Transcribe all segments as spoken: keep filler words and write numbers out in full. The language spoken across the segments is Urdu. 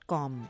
کام۔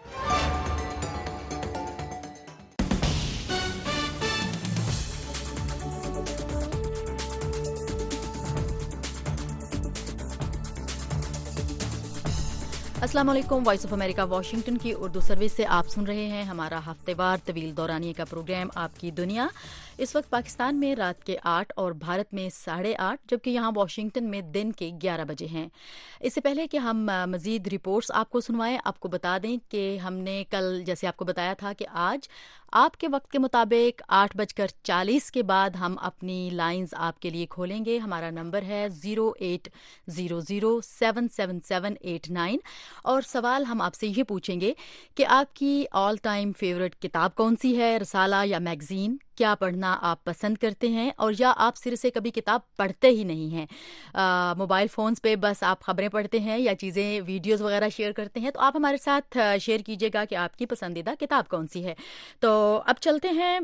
السلام علیکم، وائس آف امریکہ واشنگٹن کی اردو سروس سے آپ سن رہے ہیں ہمارا ہفتے وار طویل دورانیے کا پروگرام آپ کی دنیا۔ اس وقت پاکستان میں رات کے آٹھ اور بھارت میں ساڑھے آٹھ، جبکہ یہاں واشنگٹن میں دن کے گیارہ بجے ہیں۔ اس سے پہلے کہ ہم مزید رپورٹس آپ کو سنوائیں، آپ کو بتا دیں کہ ہم نے کل جیسے آپ کو بتایا تھا کہ آج آپ کے وقت کے مطابق آٹھ بج کر چالیس کے بعد ہم اپنی لائنز آپ کے لیے کھولیں گے۔ ہمارا نمبر ہے zero eight zero zero seven seven seven eight nine, اور سوال ہم آپ سے یہ پوچھیں گے کہ آپ کی آل ٹائم فیورٹ کتاب کون سی ہے، رسالہ یا میگزین؟ کیا پڑھنا آپ پسند کرتے ہیں، اور یا آپ سر سے کبھی کتاب پڑھتے ہی نہیں ہیں؟ آ, موبائل فونز پہ بس آپ خبریں پڑھتے ہیں یا چیزیں ویڈیوز وغیرہ شیئر کرتے ہیں؟ تو آپ ہمارے ساتھ شیئر کیجیے گا کہ آپ کی پسندیدہ کتاب کون سی ہے۔ تو اب چلتے ہیں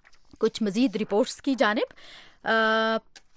کچھ مزید رپورٹس کی جانب، آ,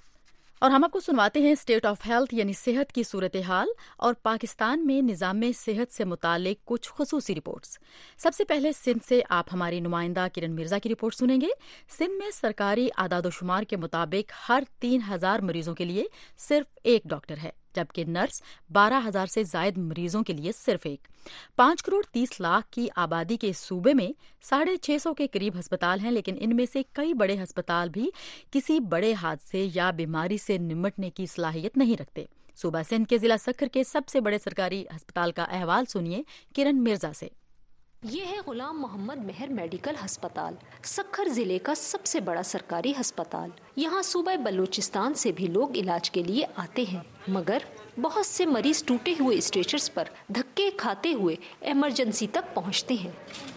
اور ہم آپ کو سنواتے ہیں اسٹیٹ آف ہیلتھ یعنی صحت کی صورتحال اور پاکستان میں نظام صحت سے متعلق کچھ خصوصی رپورٹس۔ سب سے پہلے سندھ سے آپ ہماری نمائندہ کرن مرزا کی رپورٹ سنیں گے۔ سندھ میں سرکاری اعداد و شمار کے مطابق ہر تین ہزار مریضوں کے لیے صرف ایک ڈاکٹر ہے، جبکہ نرس بارہ ہزار سے زائد مریضوں کے لیے صرف ایک۔ پانچ کروڑ تیس لاکھ کی آبادی کے صوبے میں ساڑھے چھ سو کے قریب ہسپتال ہیں، لیکن ان میں سے کئی بڑے ہسپتال بھی کسی بڑے حادثے یا بیماری سے نمٹنے کی صلاحیت نہیں رکھتے۔ صوبہ سندھ کے ضلع سکھر کے سب سے بڑے سرکاری ہسپتال کا احوال سنیے کرن مرزا سے۔ یہ ہے غلام محمد مہر میڈیکل ہسپتال، سکھر ضلع کا سب سے بڑا سرکاری ہسپتال۔ یہاں صوبہ بلوچستان سے بھی لوگ علاج کے لیے آتے ہیں، مگر بہت سے مریض ٹوٹے ہوئے اسٹریچرز پر دھکے کھاتے ہوئے ایمرجنسی تک پہنچتے ہیں۔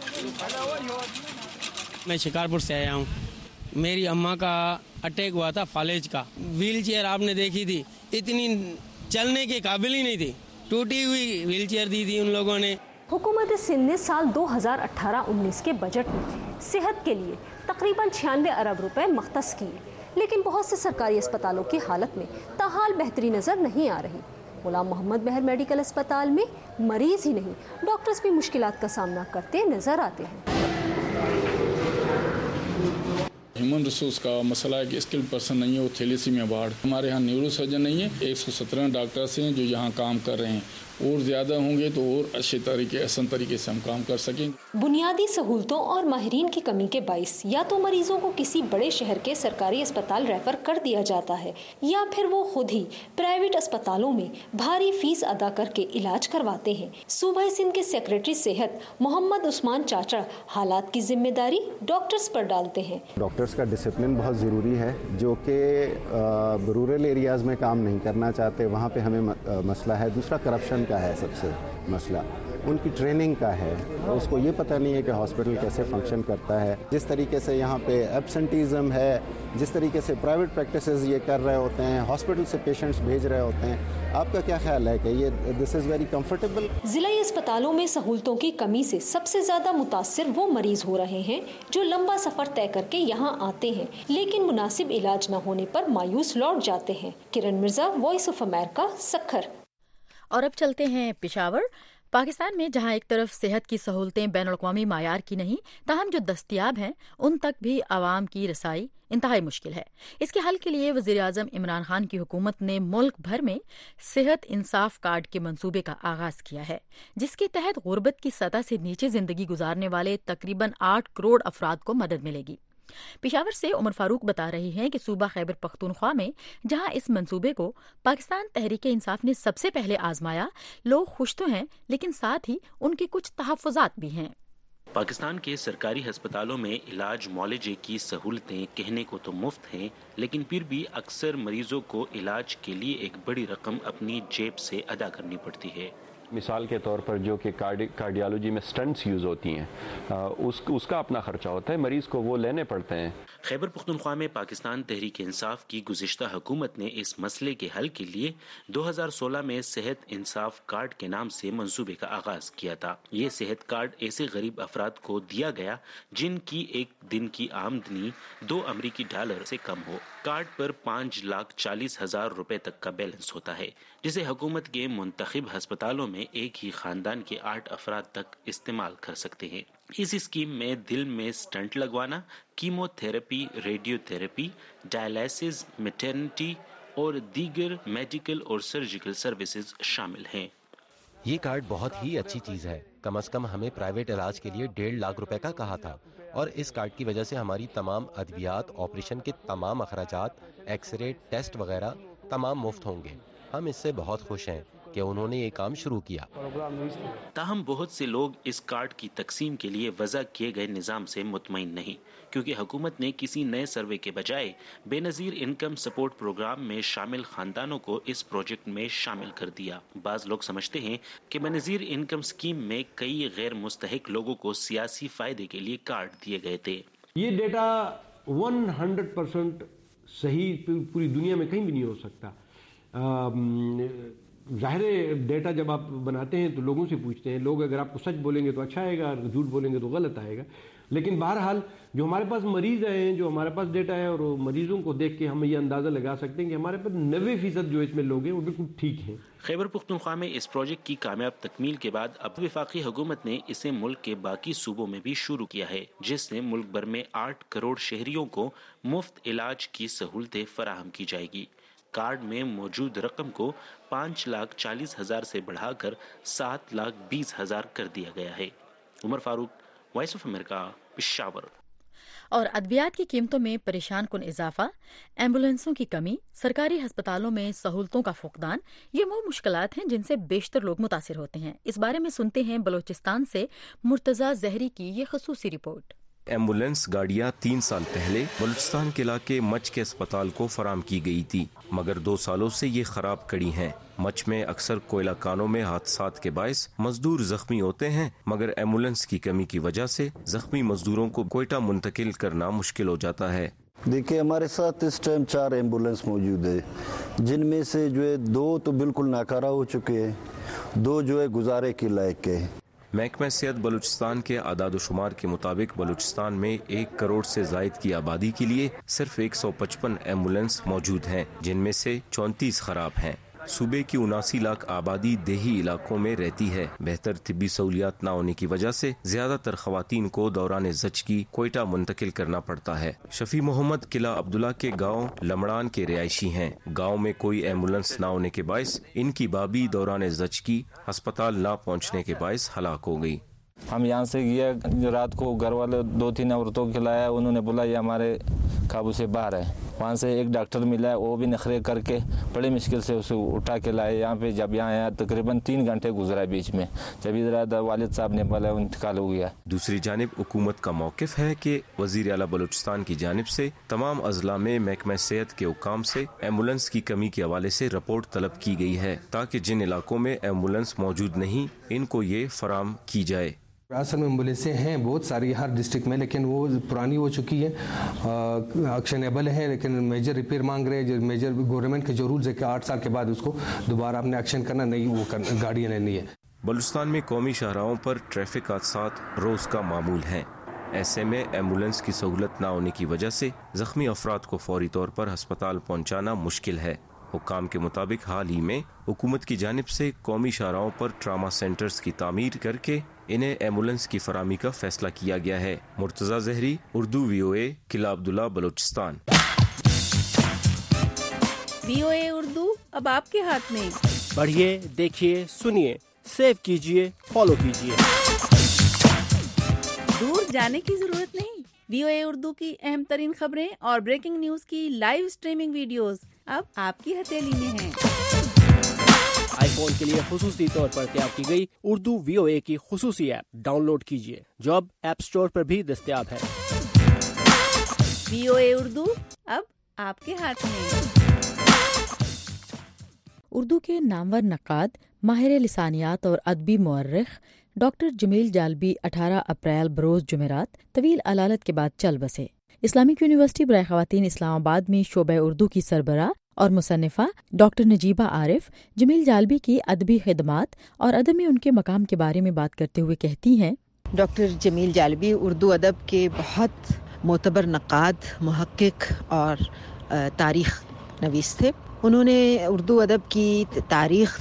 میں شکارپور سے آیا ہوں، میری اماں کا اٹیک ہوا تھا فالج کا، ویل چیئر آپ نے دیکھی تھی، اتنی چلنے کے قابل ہی نہیں تھی، ٹوٹی ہوئی ویل چیئر دی تھی ان لوگوں نے۔ حکومت سندھ نے سال دو ہزار اٹھارہ انیس کے بجٹ میں صحت کے لیے تقریباً چھیانوے ارب روپے مختص کیے، لیکن بہت سے سرکاری اسپتالوں کی حالت میں تاحال بہتری نظر نہیں آ رہی۔ غلام محمد مہر میڈیکل اسپتال میں مریض ہی نہیں، ڈاکٹرز بھی مشکلات کا سامنا کرتے نظر آتے ہیں۔ ہیومن ریسورس کا مسئلہ ہے کہ اسکل پرسن نہیں ہے، وہ تھیلیسیمیا وارڈ، ہمارے ہاں نیورو سرجن نہیں ہے، ایک سو سترہ ڈاکٹرس ہیں جو یہاں کام کر رہے ہیں، اور زیادہ ہوں گے تو اور اچھے طریقے احسن طریقے سے ہم کام کر سکیں۔ بنیادی سہولتوں اور ماہرین کی کمی کے باعث یا تو مریضوں کو کسی بڑے شہر کے سرکاری اسپتال ریفر کر دیا جاتا ہے، یا پھر وہ خود ہی پرائیویٹ اسپتالوں میں بھاری فیس ادا کر کے علاج کرواتے ہیں۔ صوبہ سندھ کے سیکریٹری صحت محمد عثمان چاچا حالات کی ذمہ داری ڈاکٹرز پر ڈالتے ہیں۔ ڈاکٹرز کا ڈسپلن بہت ضروری ہے، جو کہ رورل ایریاز میں کام نہیں کرنا چاہتے، وہاں پہ ہمیں مسئلہ ہے۔ دوسرا کرپشن کا ہے، سب سے مسئلہ ان کی ٹریننگ کا ہے، اس کو یہ پتہ نہیں ہے کہ ہاسپٹل کیسے فنکشن کرتا ہے۔ جس طریقے سے یہاں پہ ایبسنٹیزم ہے، جس طریقے سے پرائیویٹ پریکٹسز یہ کر رہے ہوتے ہیں، ہاسپٹل سے پیشنٹس بھیج رہے ہوتے ہیں، آپ کا کیا خیال ہے کہ یہ دس از ویری کمفرٹیبل؟ ضلعی اسپتالوں میں سہولتوں کی کمی سے سب سے زیادہ متاثر وہ مریض ہو رہے ہیں جو لمبا سفر طے کر کے یہاں آتے ہیں، لیکن مناسب علاج نہ ہونے پر مایوس لوٹ جاتے ہیں۔ Kiran Mirza, voice of America, Sukkur. اور اب چلتے ہیں پشاور۔ پاکستان میں جہاں ایک طرف صحت کی سہولتیں بین الاقوامی معیار کی نہیں، تاہم جو دستیاب ہیں ان تک بھی عوام کی رسائی انتہائی مشکل ہے۔ اس کے حل کے لیے وزیر اعظم عمران خان کی حکومت نے ملک بھر میں صحت انصاف کارڈ کے منصوبے کا آغاز کیا ہے، جس کے تحت غربت کی سطح سے نیچے زندگی گزارنے والے تقریباً آٹھ کروڑ افراد کو مدد ملے گی۔ پشاور سے عمر فاروق بتا رہی ہیں کہ صوبہ خیبر پختونخوا میں جہاں اس منصوبے کو پاکستان تحریک انصاف نے سب سے پہلے آزمایا، لوگ خوش تو ہیں لیکن ساتھ ہی ان کے کچھ تحفظات بھی ہیں۔ پاکستان کے سرکاری ہسپتالوں میں علاج معالجے کی سہولتیں کہنے کو تو مفت ہیں، لیکن پھر بھی اکثر مریضوں کو علاج کے لیے ایک بڑی رقم اپنی جیب سے ادا کرنی پڑتی ہے۔ مثال کے طور پر جو کہ کارڈیالوجی میں سٹنٹس یوز ہوتی ہیں، اس اس کا اپنا خرچہ ہوتا ہے، مریض کو وہ لینے پڑتے ہیں۔ خیبر پختونخوا میں پاکستان تحریک انصاف کی گزشتہ حکومت نے اس مسئلے کے حل کے لیے دو ہزار سولہ میں صحت انصاف کارڈ کے نام سے منصوبے کا آغاز کیا تھا۔ یہ صحت کارڈ ایسے غریب افراد کو دیا گیا جن کی ایک دن کی آمدنی دو امریکی ڈالر سے کم ہو۔ کارڈ پر پانچ لاکھ چالیس ہزار روپے تک کا بیلنس ہوتا ہے، جسے حکومت کے منتخب ہسپتالوں میں ایک ہی خاندان کے آٹھ افراد تک استعمال کر سکتے ہیں۔ اس اسکیم میں دل میں سٹنٹ لگوانا، chemotherapy, radiotherapy, dialysis, maternity اور دیگر میڈیکل اور سرجیکل سروسز شامل ہیں۔ یہ کارڈ بہت ہی اچھی چیز ہے، کم از کم ہمیں پرائیویٹ علاج کے لیے ڈیڑھ لاکھ روپے کا کہا تھا، اور اس کارڈ کی وجہ سے ہماری تمام ادویات، آپریشن کے تمام اخراجات، ایکس رے، ٹیسٹ وغیرہ تمام مفت ہوں گے۔ ہم اس سے بہت خوش ہیں کہ انہوں نے یہ کام شروع کیا۔ تاہم بہت سے لوگ اس کارڈ کی تقسیم کے لیے وضع کیے گئے نظام سے مطمئن نہیں، کیونکہ حکومت نے کسی نئے سروے کے بجائے بے نظیر انکم سپورٹ پروگرام میں شامل خاندانوں کو اس پروجیکٹ میں شامل کر دیا۔ بعض لوگ سمجھتے ہیں کہ بے نظیر انکم اسکیم میں کئی غیر مستحق لوگوں کو سیاسی فائدے کے لیے کارڈ دیے گئے تھے۔ یہ ڈیٹا ون ہنڈریڈ پرسینٹ صحیح پوری دنیا میں کہیں بھی نہیں ہو سکتا۔ ظاہر ڈیٹا جب آپ بناتے ہیں تو لوگوں سے پوچھتے ہیں، لوگ اگر آپ کو سچ بولیں گے تو اچھا آئے گا، جھوٹ بولیں گے تو غلط آئے گا۔ لیکن بہرحال جو ہمارے پاس مریض ہیں، جو ہمارے پاس ڈیٹا ہے، اور مریضوں کو دیکھ کے ہم یہ اندازہ لگا سکتے ہیں کہ ہمارے پاس نوے فیصد جو اس میں لوگ ہیں وہ بالکل ٹھیک ہیں۔ خیبر پختونخوا میں اس پروجیکٹ کی کامیاب تکمیل کے بعد اب وفاقی حکومت نے اسے ملک کے باقی صوبوں میں بھی شروع کیا ہے، جس سے ملک بھر میں آٹھ کروڑ شہریوں کو مفت علاج کی سہولتیں فراہم کی جائے گی۔ کارڈ میں موجود رقم کو پانچ لاکھ چالیس ہزار سے بڑھا کر سات لاکھ بیس ہزار کر دیا گیا ہے۔ Umar Farooq, voice of America, Peshawar. اور ادویات کی قیمتوں میں پریشان کن اضافہ، ایمبولینسوں کی کمی، سرکاری ہسپتالوں میں سہولتوں کا فقدان، یہ وہ مشکلات ہیں جن سے بیشتر لوگ متاثر ہوتے ہیں۔ اس بارے میں سنتے ہیں بلوچستان سے مرتضی زہری کی یہ خصوصی رپورٹ۔ ایمبولینس گاڑیاں تین سال پہلے بلوچستان کے علاقے مچ کے اسپتال کو فراہم کی گئی تھی، مگر دو سالوں سے یہ خراب کڑی ہیں۔ مچ میں اکثر کوئلہ کانوں میں حادثات کے باعث مزدور زخمی ہوتے ہیں، مگر ایمبولینس کی کمی کی وجہ سے زخمی مزدوروں کو کوئٹہ منتقل کرنا مشکل ہو جاتا ہے۔ دیکھیں، ہمارے ساتھ اس ٹائم چار ایمبولینس موجود ہے، جن میں سے جو ہے دو تو بالکل ناکارہ ہو چکے ہیں، دو جو ہے گزارے کے لائق ہے۔ محکمہ صحت بلوچستان کے اعداد و شمار کے مطابق بلوچستان میں ایک کروڑ سے زائد کی آبادی کے لیے صرف ایک سو پچپن ایمبولینس موجود ہیں، جن میں سے چونتیس خراب ہیں۔ صوبے کی اناسی لاکھ آبادی دیہی علاقوں میں رہتی ہے۔ بہتر طبی سہولیات نہ ہونے کی وجہ سے زیادہ تر خواتین کو دوران زچگی کوئٹہ منتقل کرنا پڑتا ہے۔ شفیع محمد قلعہ عبداللہ کے گاؤں لمڑان کے رہائشی ہیں۔ گاؤں میں کوئی ایمبولینس نہ ہونے کے باعث ان کی بابی دوران زچگی ہسپتال نہ پہنچنے کے باعث ہلاک ہو گئی۔ ہم یہاں سے گیا رات کو، گھر والے دو تین عورتوں کو لایا، انہوں نے بولا یہ ہمارے قابو سے باہر ہے۔ وہاں سے ایک ڈاکٹر ملا، وہ بھی نخرے کر کے بڑی مشکل سے اسے اٹھا کے لائے یہاں پہ۔ جب یہاں آیا تقریباً تین گھنٹے گزرا بیچ میں، جب ادھر والد صاحب نے بولا انتقال ہو گیا۔ دوسری جانب حکومت کا موقف ہے کہ وزیر اعلیٰ بلوچستان کی جانب سے تمام اضلاع میں محکمہ صحت کے حکام سے ایمبولینس کی کمی کے حوالے سے رپورٹ طلب کی گئی ہے، تاکہ جن علاقوں میں ایمبولینس موجود نہیں ان کو یہ فراہم کی جائے۔ اصل میں ایمبولینسیں ہیں بہت ساری ہر ڈسٹرکٹ میں، لیکن وہ پرانی ہو چکی ہے، ایکشنیبل ہے، لیکن میجر ریپیئر مانگ رہے ہیں۔ جو میجر گورنمنٹ کے جو رولز ہے کہ آٹھ سال کے بعد اس کو دوبارہ اپنے ایکشن کرنا، نہیں وہ گاڑیاں لینی ہے۔ بلوچستان میں قومی شاہراہوں پر ٹریفک حادثات روز کا معمول ہیں۔ ایسے میں ایمبولینس کی سہولت نہ ہونے کی وجہ سے زخمی افراد کو فوری طور پر ہسپتال پہنچانا مشکل ہے۔ حکام کے مطابق حال ہی میں حکومت کی جانب سے قومی شاہراہوں پر ٹراما سینٹرز کی تعمیر کر کے انہیں ایمبولینس کی فراہمی کا فیصلہ کیا گیا ہے۔ مرتضی زہری، اردو وی او اے، قلعہ عبداللہ، بلوچستان۔ وی او اے اردو اب آپ کے ہاتھ میں، پڑھیے، دیکھیے، سنیے، سیو کیجیے، فالو کیجیے۔ دور جانے کی ضرورت نہیں، وی او اے اردو کی اہم ترین خبریں اور بریکنگ نیوز کی لائیو سٹریمنگ ویڈیوز اب آپ کی ہتھیلی میں ہیں۔ آئی فون کے لیے خصوصی طور پر تیار کی گئی اردو وی او اے کی خصوصی ایپ ڈاؤن لوڈ کیجیے، جو اب ایپ اسٹور پر بھی دستیاب ہے۔ وی او اے اردو اب آپ کے ہاتھ میں۔ اردو کے نامور نقاد، ماہر لسانیات اور ادبی مورخ ڈاکٹر جمیل جالبی اٹھارہ اپریل بروز جمعرات طویل علالت کے بعد چل بسے۔ اسلامک یونیورسٹی برائے خواتین اسلام آباد میں شعبہ اردو کی سربراہ اور مصنفہ ڈاکٹر نجیبہ عارف جمیل جالبی کی ادبی خدمات اور ادب میں ان کے مقام کے بارے میں بات کرتے ہوئے کہتی ہیں، ڈاکٹر جمیل جالبی اردو ادب کے بہت معتبر نقاد، محقق اور تاریخ نویس تھے۔ انہوں نے اردو ادب کی تاریخ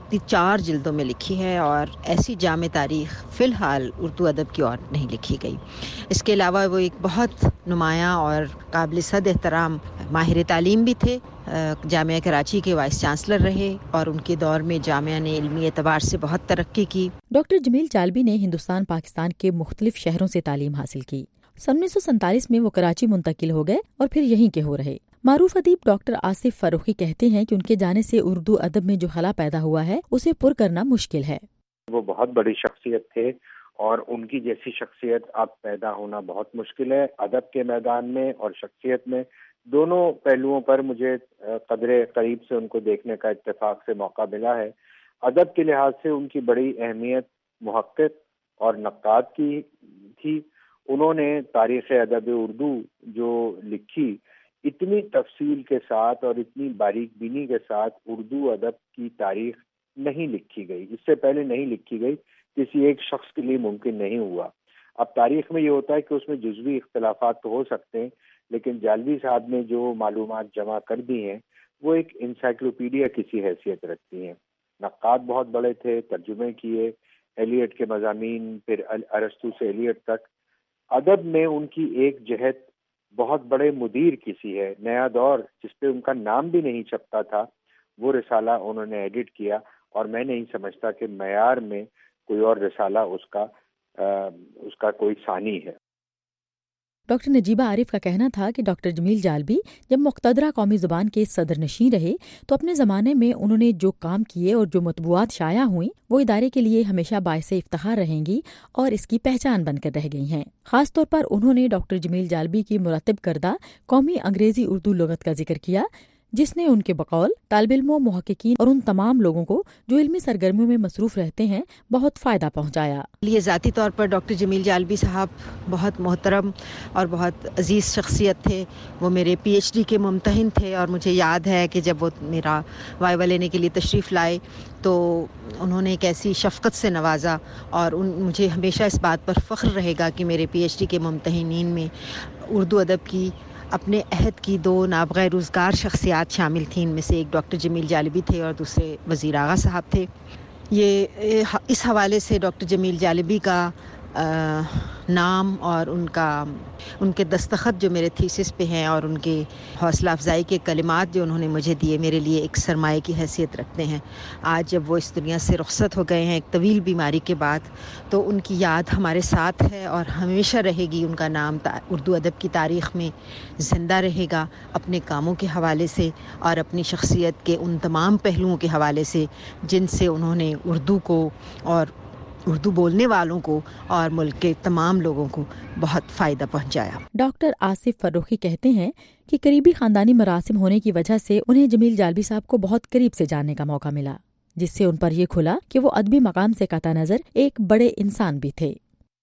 چار جلدوں میں لکھی ہے اور ایسی جامع تاریخ فی الحال اردو ادب کی اور نہیں لکھی گئی. اس کے علاوہ وہ ایک بہت نمایاں اور قابل صد احترام ماہر تعلیم بھی تھے. جامعہ کراچی کے وائس چانسلر رہے اور ان کے دور میں جامعہ نے علمی اعتبار سے بہت ترقی کی. ڈاکٹر جمیل جالبی نے ہندوستان پاکستان کے مختلف شہروں سے تعلیم حاصل کی. سن انیس سو سینتالیس میں وہ کراچی منتقل ہو گئے اور پھر یہیں کے ہو رہے. معروف ادیب ڈاکٹر آصف فروخی کہتے ہیں کہ ان کے جانے سے اردو ادب میں جو خلا پیدا ہوا ہے اسے پر کرنا مشکل ہے. وہ بہت بڑی شخصیت تھے اور ان کی جیسی شخصیت اب پیدا ہونا بہت مشکل ہے. ادب کے میدان میں اور شخصیت میں دونوں پہلوؤں پر مجھے قدرے قریب سے ان کو دیکھنے کا اتفاق سے موقع ملا ہے. ادب کے لحاظ سے ان کی بڑی اہمیت محقق اور نقاد کی تھی. انہوں نے تاریخ ادب اردو جو لکھی اتنی تفصیل کے ساتھ اور اتنی باریک بینی کے ساتھ اردو ادب کی تاریخ نہیں لکھی گئی. اس سے پہلے نہیں لکھی گئی، کسی ایک شخص کے لیے ممکن نہیں ہوا. اب تاریخ میں یہ ہوتا ہے کہ اس میں جزوی اختلافات تو ہو سکتے ہیں، لیکن جالبی صاحب نے جو معلومات جمع کر دی ہیں وہ ایک انسائکلوپیڈیا کسی حیثیت رکھتی ہیں. نقاد بہت بڑے تھے، ترجمے کیے، ایلیٹ کے مضامین، پھر ارسطو سے ایلیٹ تک. ادب میں ان کی ایک جہت بہت بڑے مدیر کسی ہے. نیا دور جس پہ ان کا نام بھی نہیں چھپتا تھا وہ رسالہ انہوں نے ایڈٹ کیا، اور میں نہیں سمجھتا کہ معیار میں کوئی اور رسالہ اس کا آ, اس کا کوئی ثانی ہے. ڈاکٹر نجیبہ عارف کا کہنا تھا کہ ڈاکٹر جمیل جالبی جب مقتدرہ قومی زبان کے صدر نشین رہے تو اپنے زمانے میں انہوں نے جو کام کیے اور جو مطبوعات شائع ہوئیں وہ ادارے کے لیے ہمیشہ باعث افتخار رہیں گی اور اس کی پہچان بن کر رہ گئی ہیں. خاص طور پر انہوں نے ڈاکٹر جمیل جالبی کی مرتب کردہ قومی انگریزی اردو لغت کا ذکر کیا، جس نے ان کے بقول طالب علموں، محققین اور ان تمام لوگوں کو جو علمی سرگرمیوں میں مصروف رہتے ہیں بہت فائدہ پہنچایا. یہ ذاتی طور پر ڈاکٹر جمیل جالبی صاحب بہت محترم اور بہت عزیز شخصیت تھے. وہ میرے پی ایچ ڈی کے ممتحن تھے اور مجھے یاد ہے کہ جب وہ میرا وائوہ لینے کے لیے تشریف لائے تو انہوں نے ایک ایسی شفقت سے نوازا، اور ان مجھے ہمیشہ اس بات پر فخر رہے گا کہ میرے پی ایچ ڈی کے ممتحنین میں اردو ادب کی اپنے عہد کی دو نابغہ روزگار شخصیات شامل تھیں. ان میں سے ایک ڈاکٹر جمیل جالبی تھے اور دوسرے وزیر آغا صاحب تھے. یہ اس حوالے سے ڈاکٹر جمیل جالبی کا نام اور ان کا ان کے دستخط جو میرے تھیسس پہ ہیں اور ان کے حوصلہ افزائی کے کلمات جو انہوں نے مجھے دیے میرے لیے ایک سرمایہ کی حیثیت رکھتے ہیں. آج جب وہ اس دنیا سے رخصت ہو گئے ہیں ایک طویل بیماری کے بعد، تو ان کی یاد ہمارے ساتھ ہے اور ہمیشہ رہے گی. ان کا نام اردو ادب کی تاریخ میں زندہ رہے گا، اپنے کاموں کے حوالے سے اور اپنی شخصیت کے ان تمام پہلوؤں کے حوالے سے جن سے انہوں نے اردو کو اور اردو بولنے والوں کو اور ملک کے تمام لوگوں کو بہت فائدہ پہنچایا. ڈاکٹر آصف فروخی کہتے ہیں کہ قریبی خاندانی مراسم ہونے کی وجہ سے انہیں جمیل جالبی صاحب کو بہت قریب سے جاننے کا موقع ملا، جس سے ان پر یہ کھلا کہ وہ ادبی مقام سے قطع نظر ایک بڑے انسان بھی تھے.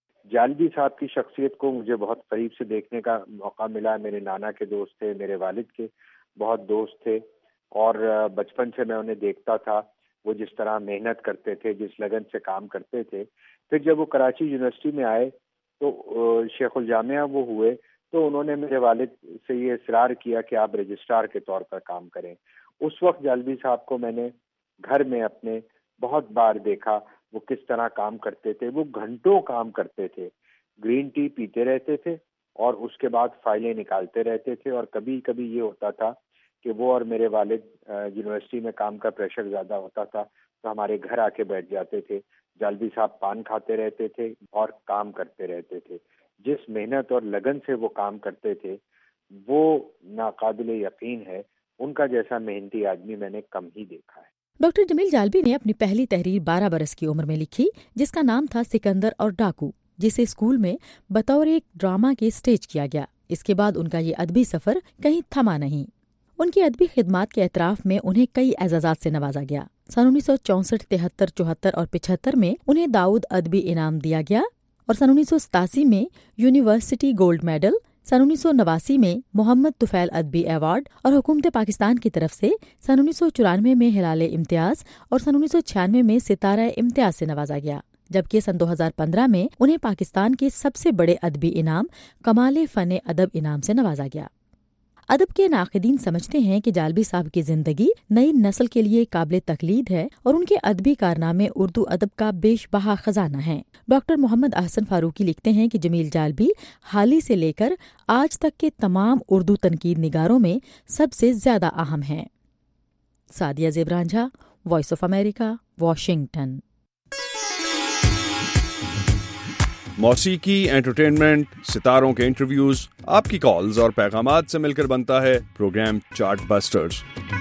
جالبی صاحب کی شخصیت کو مجھے بہت قریب سے دیکھنے کا موقع ملا. میرے نانا کے دوست تھے، میرے والد کے بہت دوست تھے، اور بچپن سے میں انہیں دیکھتا تھا وہ جس طرح محنت کرتے تھے، جس لگن سے کام کرتے تھے. پھر جب وہ کراچی یونیورسٹی میں آئے تو شیخ الجامعہ وہ ہوئے تو انہوں نے میرے والد سے یہ اصرار کیا کہ آپ رجسٹرار کے طور پر کام کریں. اس وقت جالبی صاحب کو میں نے گھر میں اپنے بہت بار دیکھا وہ کس طرح کام کرتے تھے. وہ گھنٹوں کام کرتے تھے، گرین ٹی پیتے رہتے تھے اور اس کے بعد فائلیں نکالتے رہتے تھے. اور کبھی کبھی یہ ہوتا تھا کہ وہ اور میرے والد یونیورسٹی میں کام کا پریشر زیادہ ہوتا تھا تو ہمارے گھر آ کے بیٹھ جاتے تھے. جالبی صاحب پان کھاتے رہتے تھے اور کام کرتے رہتے تھے. جس محنت اور لگن سے وہ کام کرتے تھے وہ ناقابل یقین ہے. ان کا جیسا محنتی آدمی میں نے کم ہی دیکھا ہے. ڈاکٹر جمیل جالبی نے اپنی پہلی تحریر بارہ برس کی عمر میں لکھی، جس کا نام تھا سکندر اور ڈاکو، جسے اسکول میں بطور ایک ڈرامہ کے سٹیج کیا گیا. اس کے بعد ان کا یہ ادبی سفر کہیں تھما نہیں. ان کی ادبی خدمات کے اعتراف میں انہیں کئی اعزازات سے نوازا گیا. سن انیس سو چونسٹھ تہتر چوہتر اور پچہتر میں انہیں داؤد ادبی انعام دیا گیا، اور سن انیس سو ستاسی میں یونیورسٹی گولڈ میڈل، سن انیس سو نواسی میں محمد طفیل ادبی ایوارڈ، اور حکومت پاکستان کی طرف سے سن انیس سو چورانوے میں ہلال امتیاز اور سن انیس سو چھیانوے میں ستارہ امتیاز سے نوازا گیا. جبکہ سن دو ہزار پندرہ میں انہیں پاکستان کے سب سے بڑے ادبی انعام کمال فن ادب انعام سے نوازا گیا. ادب کے ناقدین سمجھتے ہیں کہ جالبی صاحب کی زندگی نئی نسل کے لیے قابل تقلید ہے اور ان کے ادبی کارنامے اردو ادب کا بیش بہا خزانہ ہیں۔ ڈاکٹر محمد احسن فاروقی لکھتے ہیں کہ جمیل جالبی حال ہی سے لے کر آج تک کے تمام اردو تنقید نگاروں میں سب سے زیادہ اہم ہیں۔ Sadia Zeb Ranjha, voice of America, Washington. موسیقی، انٹرٹینمنٹ، ستاروں کے انٹرویوز، آپ کی کالز اور پیغامات سے مل کر بنتا ہے پروگرام چارٹ بسٹرز۔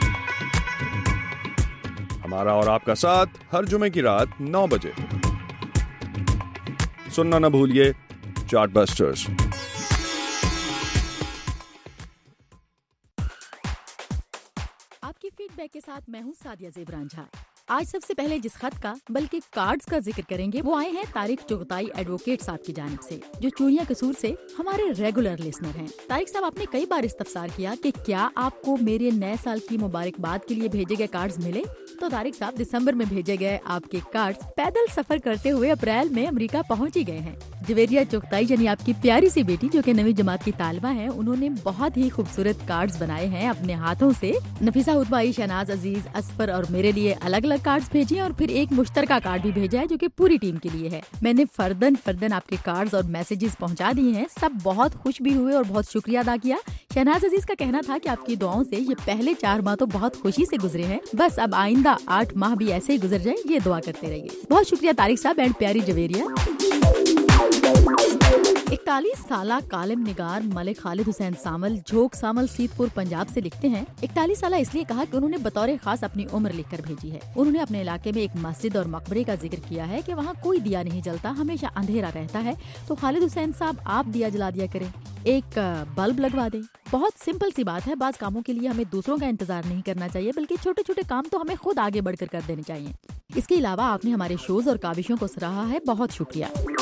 ہمارا اور آپ کا ساتھ ہر جمعے کی رات نو بجے سننا نہ بھولیے چارٹ بسٹرز۔ آپ کی فیڈ بیک کے ساتھ میں ہوں سعدیہ زیب رانجھا۔ آج سب سے پہلے جس خط کا بلکہ کارڈز کا ذکر کریں گے وہ آئے ہیں طارق چغتائی ایڈوکیٹ صاحب کی جانب سے، جو چوڑیاں قصور سے ہمارے ریگولر لسنر ہیں۔ طارق صاحب، آپ نے کئی بار استفسار کیا کہ کیا آپ کو میرے نئے سال کی مبارکباد کے لیے بھیجے گئے کارڈز ملے؟ تو طارق صاحب، دسمبر میں بھیجے گئے آپ کے کارڈز پیدل سفر کرتے ہوئے اپریل میں امریکہ پہنچ ہی گئے ہیں۔ جویریہ چغتائی یعنی آپ کی پیاری سی بیٹی جو کہ نویں جماعت کی طالبہ ہیں، انہوں نے بہت ہی خوبصورت کارڈز بنائے ہیں اپنے ہاتھوں سے۔ نفیسہ ہدبائی، شہناز عزیز، اسفر اور میرے لیے الگ الگ کارڈز بھیجے اور پھر ایک مشترکہ کارڈ بھی بھیجا ہے جو کہ پوری ٹیم کے لیے ہے۔ میں نے فردن فردن آپ کے کارڈز اور میسیجز پہنچا دیے ہیں، سب بہت خوش بھی ہوئے اور بہت شکریہ ادا کیا۔ شہناز عزیز کا کہنا تھا کہ آپ کی دعاؤں سے یہ پہلے چار ماہ تو بہت خوشی سے گزرے ہیں، بس اب آئندہ آٹھ ماہ بھی ایسے ہی گزر جائے، یہ دعا کرتے رہیے۔ بہت شکریہ طارق صاحب اینڈ پیاری جویریہ۔ اکتالیس سالہ کالم نگار ملک خالد حسین سامل جھوک سامل سیت پور پنجاب سے لکھتے ہیں، اکتالیس سالہ اس لیے کہا کہ انہوں نے بطور خاص اپنی عمر لکھ کر بھیجی ہے۔ انہوں نے اپنے علاقے میں ایک مسجد اور مقبرے کا ذکر کیا ہے کہ وہاں کوئی دیا نہیں جلتا، ہمیشہ اندھیرا رہتا ہے، تو خالد حسین صاحب آپ دیا جلا دیا کریں، ایک بلب لگوا دیں۔ بہت سمپل سی بات ہے، بعض کاموں کے لیے ہمیں دوسروں کا انتظار نہیں کرنا چاہیے بلکہ چھوٹے چھوٹے کام تو ہمیں خود آگے بڑھ کر کر دینے چاہیے۔ اس کے علاوہ آپ نے ہمارے شوز اور کاوشوں کو سراہا ہے، بہت شکریہ۔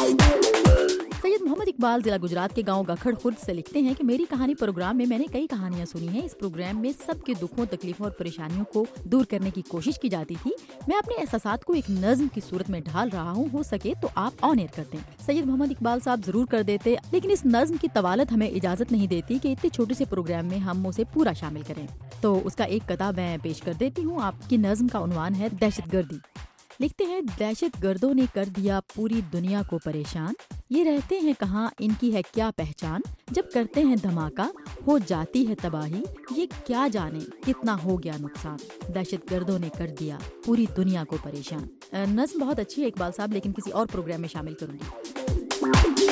سید محمد اقبال ضلع گجرات کے گاؤں گکھڑ خرد سے لکھتے ہیں کہ میری کہانی پروگرام میں میں نے کئی کہانیاں سنی ہیں۔ اس پروگرام میں سب کے دکھوں، تکلیفوں اور پریشانیوں کو دور کرنے کی کوشش کی جاتی تھی۔ میں اپنے احساسات کو ایک نظم کی صورت میں ڈھال رہا ہوں، ہو سکے تو آپ آن ایئر کر دیں۔ سید محمد اقبال صاحب ضرور کر دیتے، لیکن اس نظم کی طوالت ہمیں اجازت نہیں دیتی کہ اتنے چھوٹے سے پروگرام میں ہم اسے پورا شامل کریں، تو اس کا ایک قطعہ میں پیش کر دیتی ہوں۔ آپ کی نظم کا عنوان ہے دہشت گردی۔ لکھتے ہیں، دہشت گردوں نے کر دیا پوری دنیا کو پریشان، یہ رہتے ہیں کہاں، ان کی ہے کیا پہچان، جب کرتے ہیں دھماکہ ہو جاتی ہے تباہی، یہ کیا جانے کتنا ہو گیا نقصان، دہشت گردوں نے کر دیا پوری دنیا کو پریشان۔ نظم بہت اچھی ہے اقبال صاحب، لیکن کسی اور پروگرام میں شامل کروں گی۔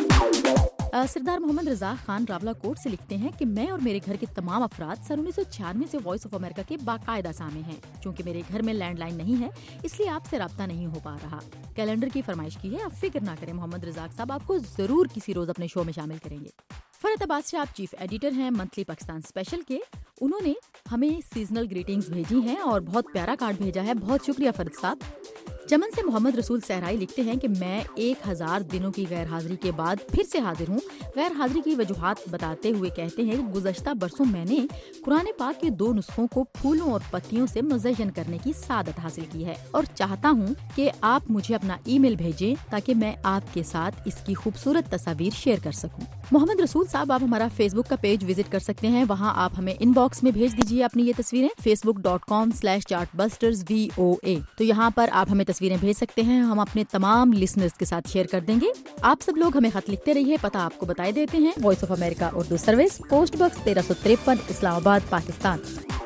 سردار محمد رضا خان راولہ کوٹ سے لکھتے ہیں کہ میں اور میرے گھر کے تمام افراد سن انیس سو چھیانوے سے وائس آف امریکہ کے باقاعدہ سامع ہیں۔ چونکہ میرے گھر میں لینڈ لائن نہیں ہے اس لیے آپ سے رابطہ نہیں ہو پا رہا۔ کیلنڈر کی فرمائش کی ہے، آپ فکر نہ کریں محمد رزاق صاحب، آپ کو ضرور کسی روز اپنے شو میں شامل کریں گے۔ فرحت عباس شاہ چیف ایڈیٹر ہیں منتھلی پاکستان اسپیشل کے، انہوں نے ہمیں سیزنل گریٹنگز بھیجی ہیں اور بہت پیارا کارڈ بھیجا ہے، بہت شکریہ فرحت صاحب۔ چمن سے محمد رسول صحرائی لکھتے ہیں کہ میں ایک ہزار دنوں کی غیر حاضری کے بعد پھر سے حاضر ہوں۔ غیر حاضری کی وجوہات بتاتے ہوئے کہتے ہیں کہ گزشتہ برسوں میں نے قرآن پاک کے دو نسخوں کو پھولوں اور پتیوں سے مزین کرنے کی سعادت حاصل کی ہے اور چاہتا ہوں کہ آپ مجھے اپنا ای میل بھیجیں تاکہ میں آپ کے ساتھ اس کی خوبصورت تصاویر شیئر کر سکوں۔ محمد رسول صاحب، آپ ہمارا فیس بک کا پیج وزٹ کر سکتے ہیں، وہاں آپ ہمیں ان باکس میں بھیج دیجیے اپنی یہ تصویریں، Facebook dot com slash chart busters V O A, تو یہاں پر آپ ہمیں تصویریں بھیج سکتے ہیں، ہم اپنے تمام لسنرز کے ساتھ شیئر کر دیں گے۔ آپ سب لوگ ہمیں خط لکھتے رہیے، پتہ آپ کو بتائے دیتے ہیں، voice of America Urdu service, post box تیرہ سو ترپن، اسلام آباد، پاکستان۔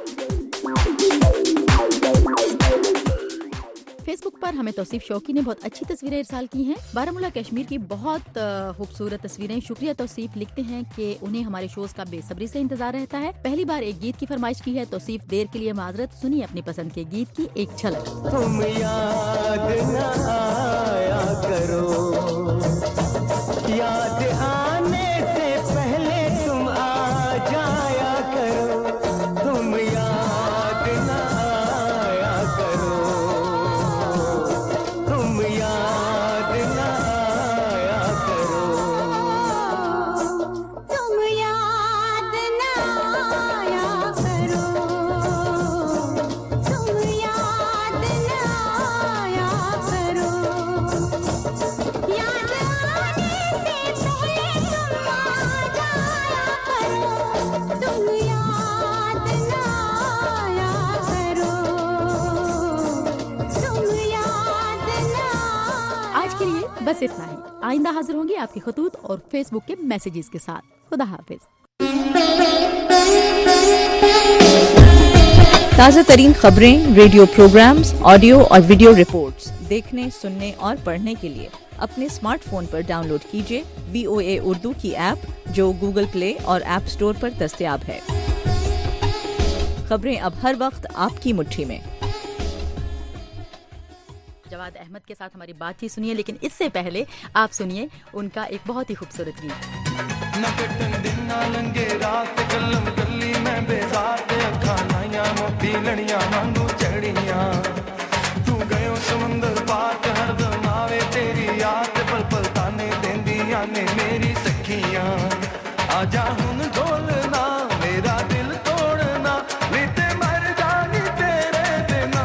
فیس بک پر ہمیں توصیف شوقی نے بہت اچھی تصویریں ارسال کی ہیں، بارہمولہ کشمیر کی بہت خوبصورت تصویریں، شکریہ توصیف۔ لکھتے ہیں کہ انہیں ہمارے شوز کا بے صبری سے انتظار رہتا ہے، پہلی بار ایک گیت کی فرمائش کی ہے، توصیف دیر کے لیے معذرت، سنیے اپنی پسند کے گیت کی ایک جھلک۔ تم یاد نہ آیا کرو، یاد آنے سے پہلے تم آ جایا کرو، تم یاد نہ آیا کرو، تم یاد نہ آیا کرو، تم یاد نہ آیا کرو، تم یاد نہ آیا کرو، बस इतना ही। आइंदा हाजिर होंगे आपके खतूत और फेसबुक के मैसेजेस के साथ। खुदा हाफिज। ताज़ा तरीन खबरें, रेडियो प्रोग्राम्स, ऑडियो और वीडियो रिपोर्ट्स देखने, सुनने और पढ़ने के लिए अपने स्मार्टफोन पर डाउनलोड कीजिए वी ओ ए उर्दू की ऐप, जो गूगल प्ले और ऐप स्टोर पर दस्तयाब है। खबरें अब हर वक्त आपकी मुट्ठी में। जवाद अहमद के साथ हमारी बातचीत सुनिए, लेकिन इससे पहले आप सुनिए उनका एक बहुत ही खूबसूरत गीत। तू गयो समंदर पार हरदम आवे तेरी याद, पल पल ताने देंदियां ने मेरी सखियां। आजा हुन ढोलना मेरा दिल तोड़ना, रीते मर जानी तेरे बिना।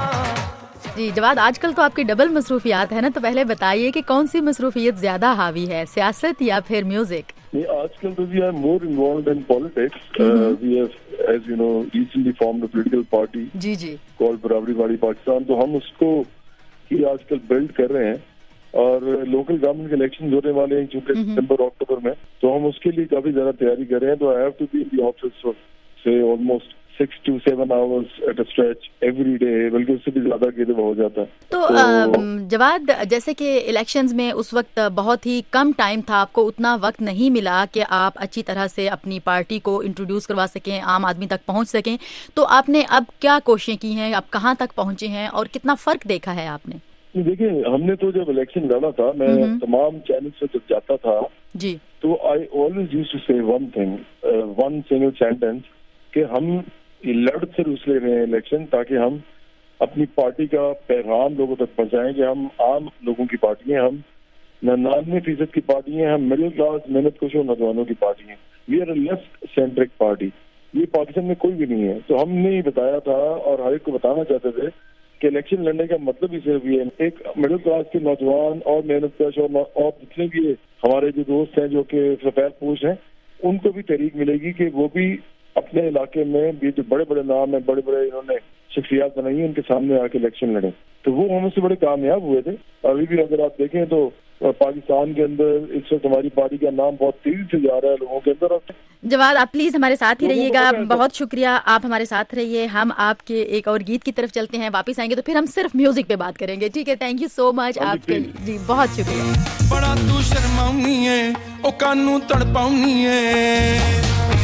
जी जवाद, आजकल तो आपकी डबल मसरूफियात है ना, तो पहले बताइए कि कौन सी मसरूफियत ज्यादा हावी है, सियासत या फिर म्यूजिक? नहीं, आजकल तो we are more involved in politics. We have, as you know, recently formed a political party जी जी कॉल्ड बराबरी वाली पाकिस्तान। तो हम उसको ही आजकल बिल्ड कर रहे हैं, और लोकल गवर्नमेंट के इलेक्शन होने वाले हैं चूंकि सितंबर अक्टूबर में, तो हम उसके लिए काफी ज्यादा तैयारी कर रहे हैं। तो I have to be in the office से almost six to seven hours at a stretch every day, बल्कि उससे भी ज्यादा के हो जाता है। तो, तो जवाद, जैसे कि इलेक्शंस में उस वक्त बहुत ही कम टाइम था, आपको उतना वक्त नहीं मिला कि आप अच्छी तरह से अपनी पार्टी को इंट्रोड्यूस करवा सकें, आम आदमी तक पहुंच सकें, तो आपने अब क्या कोशिशें की हैं, आप कहाँ तक पहुंचे हैं और कितना फर्क देखा है आपने? देखिए, हमने तो जब इलेक्शन लड़ा था, मैं तमाम चैनल से जब जाता था जी, तो I always used to say one thing, one single sentence, कि हम लड़ सिर्फ इसलिए रहे हैं इलेक्शन ताकि हम अपनी पार्टी का पैगाम लोगों तक पहुंचाएं कि हम आम लोगों की पार्टी हैं, हम निन्यानवे फीसद की पार्टी हैं, हम मिडिल क्लास मेहनत कश नौजवानों की पार्टी हैं। We are a left centric party. ये पाकिस्तान में कोई भी नहीं है। तो हमने ये बताया था और हर एक को बताना चाहते थे कि इलेक्शन लड़ने का मतलब ही सिर्फ ये है, एक मिडिल क्लास के नौजवान और मेहनत कश और, और जितने भी हमारे जो दोस्त हैं जो कि सफेद पोश हैं, उनको भी तहरीक मिलेगी कि वो भी अपने इलाके में भी जो बड़े बड़े नाम है, बड़े बड़े इन्होंने शख्सियात बनाई है, उनके सामने आके इलेक्शन लड़े। तो वो हम उससे बड़े कामयाब हुए थे। अभी भी अगर आप देखें तो पाकिस्तान के अंदर इस वक्त हमारी पार्टी का नाम बहुत तेजी से जा रहा है लोगों के अंदर। जवाद, आप प्लीज हमारे साथ ही रहिएगा। बहुत शुक्रिया, आप हमारे साथ रहिए। हम आपके एक और गीत की तरफ चलते हैं, वापस आएंगे तो फिर हम सिर्फ म्यूजिक पे बात करेंगे, ठीक है? थैंक यू सो मच आपके, जी बहुत शुक्रिया। बड़ा तू शर्माउनी है, ओ कानू तड़पाउनी है,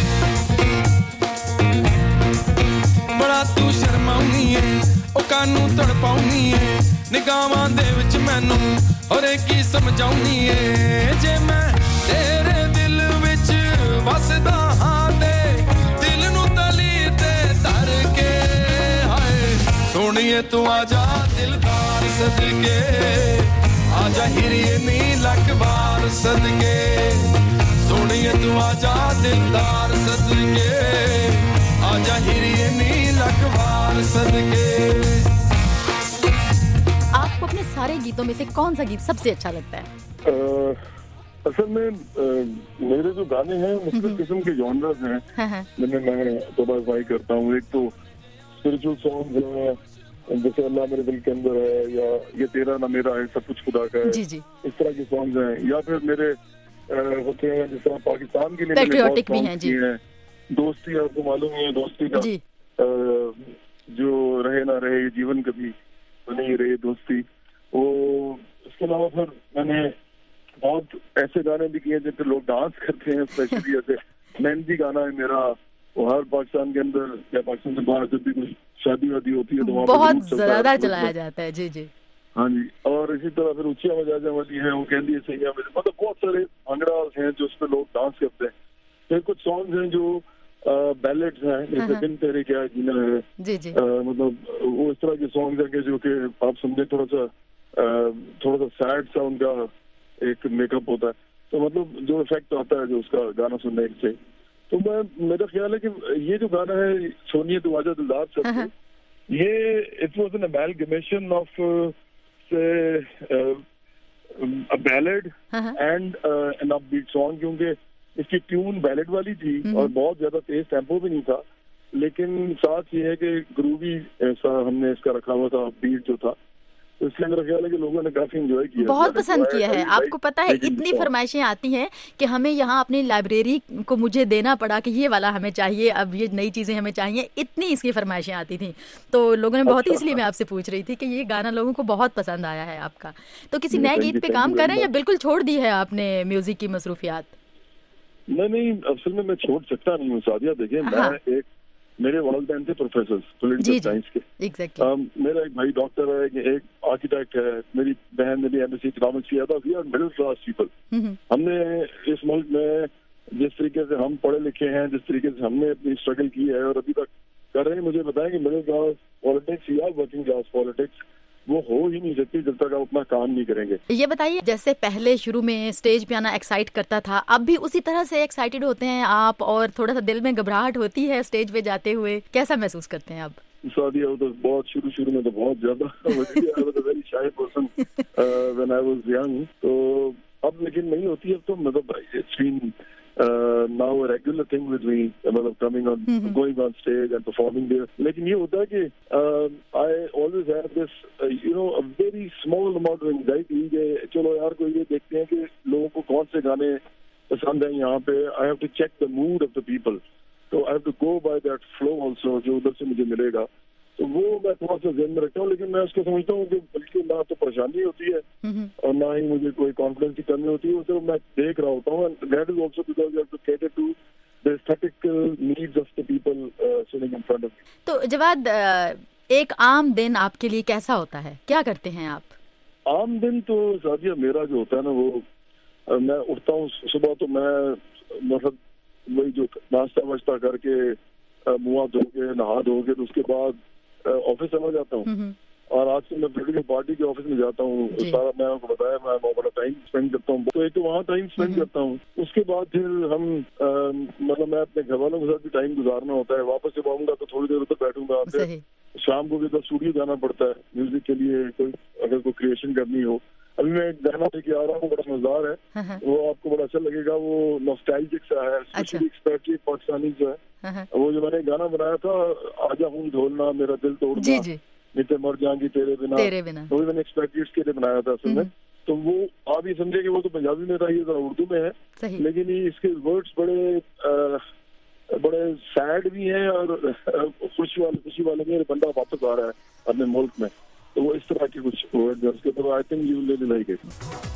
बड़ा तू शर्माउनी है, ओ कानू तड़पाउनी है, निगाहां दे विच मैनू और की समझाउनी है। जे मैं तेरे दिल विच वसदा हां ते दिल नू तली ते धर के, हाय सोहणीए तू आजा दिलदार सदके, आजा हिरिए नी लख बार सदके, सोहणीए तू आजा दिलदार सदके, आजा हिरिए नी लख बार सदके। आपको अपने सारे गीतों में से कौन सा गीत सबसे अच्छा लगता है? असल में आ, मेरे जो गाने हैं मुख्तलिफ किस्म के जॉनर्स हैं, जिनमें मैं तबाज़ करता हूँ। एक तो स्पिरिचुअल सॉन्ग हैं, जैसे अल्लाह मेरे दिल के अंदर है, या ये तेरा ना मेरा है, सब कुछ खुदा का है, जी जी, इस तरह के सॉन्ग हैं। या फिर मेरे आ, होते हैं जिस तरह पाकिस्तान के लिए पैट्रियोटिक भी हैं जी, हैं। दोस्ती आपको मालूम है, दोस्ती का जी, आ, जो रहे ना रहे ये जीवन कभी बनी रहे दोस्ती। वो इसके अलावा फिर मैंने बहुत ऐसे गाने भी किए जिन पे लोग डांस करते हैं, स्पेशली जैसे मेहंदी गाना है मेरा, वो हर पाकिस्तान के अंदर या पाकिस्तान से बाहर जब भी कोई शादी वादी होती है तो वहाँ बहुत ज्यादा चलाया जाता है। जी जी, हाँ जी। और इसी तरह फिर ऊंची आवाज आजा वाली है, वो कहती है सही है, मतलब बहुत सारे भांगड़ा हैं जो उस पर लोग डांस करते हैं। फिर कुछ सॉन्ग्स हैं जो बैलेट्स हैं, जैसे दिन तेरे क्या जीना है, जी जी, आ, मतलब वो इस तरह के सॉन्ग्स हैं जो कि आप समझे थोड़ा सा आ, थोड़ा सा सैड सा उनका एक मेकअप होता है, तो मतलब जो इफेक्ट आता है जो उसका गाना सुनने से। तो मैं मेरा ख्याल है कि ये जो गाना है सोनिए तू आजा दिलदार सबसे, ये it was an amalgamation of a ballad and an upbeat song, क्योंकि इसकी ट्यून बैलेड वाली थी और बहुत ज्यादा तेज टेम्पो भी नहीं था, लेकिन साथ ये है कि ग्रूवी ऐसा हमने इसका रखा हुआ था, बीट जो था اس لیے میرا خیال ہے کہ لوگوں نے کافی انجوائے کیا, بہت پسند کیا ہے. آپ کو پتا ہے اتنی فرمائشیں آتی ہیں کہ ہمیں یہاں اپنی لائبریری کو مجھے دینا پڑا کہ یہ والا ہمیں چاہیے, اب یہ نئی چیزیں ہمیں چاہیے, اتنی اس کی فرمائشیں آتی تھیں. تو لوگوں نے بہت ہی, اس لیے میں آپ سے پوچھ رہی تھی کہ یہ گانا لوگوں کو بہت پسند آیا ہے آپ کا. تو کسی نئے گیت پہ کام کر رہے ہیں یا بالکل چھوڑ دی ہے آپ نے میوزک کی مصروفیات؟ میں نہیں, اصل میں میں چھوڑ سکتا نہیں ہوں سعدیہ. دیکھیں میں ایک, میرے والدین تھے پروفیسر پولیٹیکل سائنس کے, میرا ایک بھائی ڈاکٹر ہے, ایک آرکیٹیکٹ ہے, میری بہن نے بھی ایم ایس سی اکنامکس کیا تھا. We are middle class people. ہم نے اس ملک میں جس طریقے سے ہم پڑھے لکھے ہیں, جس طریقے سے ہم نے اپنی اسٹرگل کی ہے اور ابھی تک کر رہے ہیں, مجھے بتائیں کہ مڈل کلاس پالیٹکس یا ورکنگ کلاس پالیٹکس وہ ہو ہی نہیں سکتی جب تک آپ اپنا کام نہیں کریں گے. یہ بتائیے, جیسے پہلے شروع میں اسٹیج پہ آنا ایکسائٹ کرتا تھا, اب بھی اسی طرح سے ایکسائٹیڈ ہوتے ہیں آپ, اور تھوڑا سا دل میں گھبراہٹ ہوتی ہے اسٹیج پہ جاتے ہوئے, کیسا محسوس کرتے ہیں اب؟ سعدیہ تو بہت شروع شروع میں تو بہت زیادہ very shy person when I was young. تو اب لیکن نہیں ہوتی ہے, تو مطلب it's been now a regular thing with me, مطلب coming on, mm-hmm. going on stage and performing there. لیکن یہ ہوتا ہے کہ uh, I always have this uh, you know a very small amount of anxiety کہ چلو یار کوئی یہ دیکھتے ہیں کہ لوگوں کو کون سے گانے پسند ہیں یہاں پہ. I have to check the mood of the people, so I have to go by that flow also جو ادھر سے مجھے ملے گا. تو وہ میں تھوڑا سا ذہن میں رکھتا ہوں, لیکن میں اس کو سمجھتا ہوں کہ بلکہ نہ تو پریشانی ہوتی ہے اور نہ ہی مجھے کوئی کانفیڈنس کی کمی ہوتی ہے, صرف میں دیکھ رہا ہوتا ہوں. That is also because you have to cater to the aesthetic needs of the people sitting in front of me. تو جواد, ایک عام دن آپ کے لیے کیسا ہوتا ہے, کیا کرتے ہیں آپ؟ عام دن تو سعدیہ میرا جو ہوتا ہے نا, وہ میں اٹھتا ہوں صبح, تو میں مطلب وہی جو ناشتہ واشتہ کر کے منہ دھو کے نہا دھو کے, تو اس کے بعد آفس چلا جاتا ہوں. اور آج سے میں پولیٹیکل پارٹی کے آفس میں جاتا ہوں. سارا میں آپ کو بتایا میں بہت بڑا ٹائم اسپینڈ کرتا ہوں, تو ایک تو وہاں ٹائم اسپینڈ کرتا ہوں. اس کے بعد پھر ہم مطلب میں اپنے گھر والوں کے ساتھ بھی ٹائم گزارنا ہوتا ہے. واپس جب آؤں گا تو تھوڑی دیر ادھر بیٹھوں گا. پھر شام کو بھی ادھر اسٹوڈیو جانا پڑتا ہے میوزک کے لیے, کوئی اگر کوئی کریشن کرنی ہو. ابھی میں ایک گانا لے کے آ رہا ہوں, بڑا مزدار ہے, وہ آپ کو بڑا اچھا لگے گا. وہ نوسٹالجک سا ہے, اسپیشلی پاکستانی جو ہے. وہ جو میں نے گانا بنایا تھا, آجا ہوں ڈھولنا میرا دل توڑنا, نیتے مر جائیں گی تیرے بنا, وہ بھی میں نے ایکسپیکٹیڈ کے لیے بنایا تھا اصل میں. تو وہ آپ یہ سمجھے کہ وہ تو پنجابی میں تھا, یہ ذرا اردو میں ہے, لیکن اس کے ورڈس بڑے بڑے سیڈ بھی ہیں اور خوشی والے خوشی والے میں بندہ واپس آ رہا ہے اپنے ملک میں. تو وہ اس طرح کے کچھ ورڈ ہیں اس کے. تو I think you will really like it.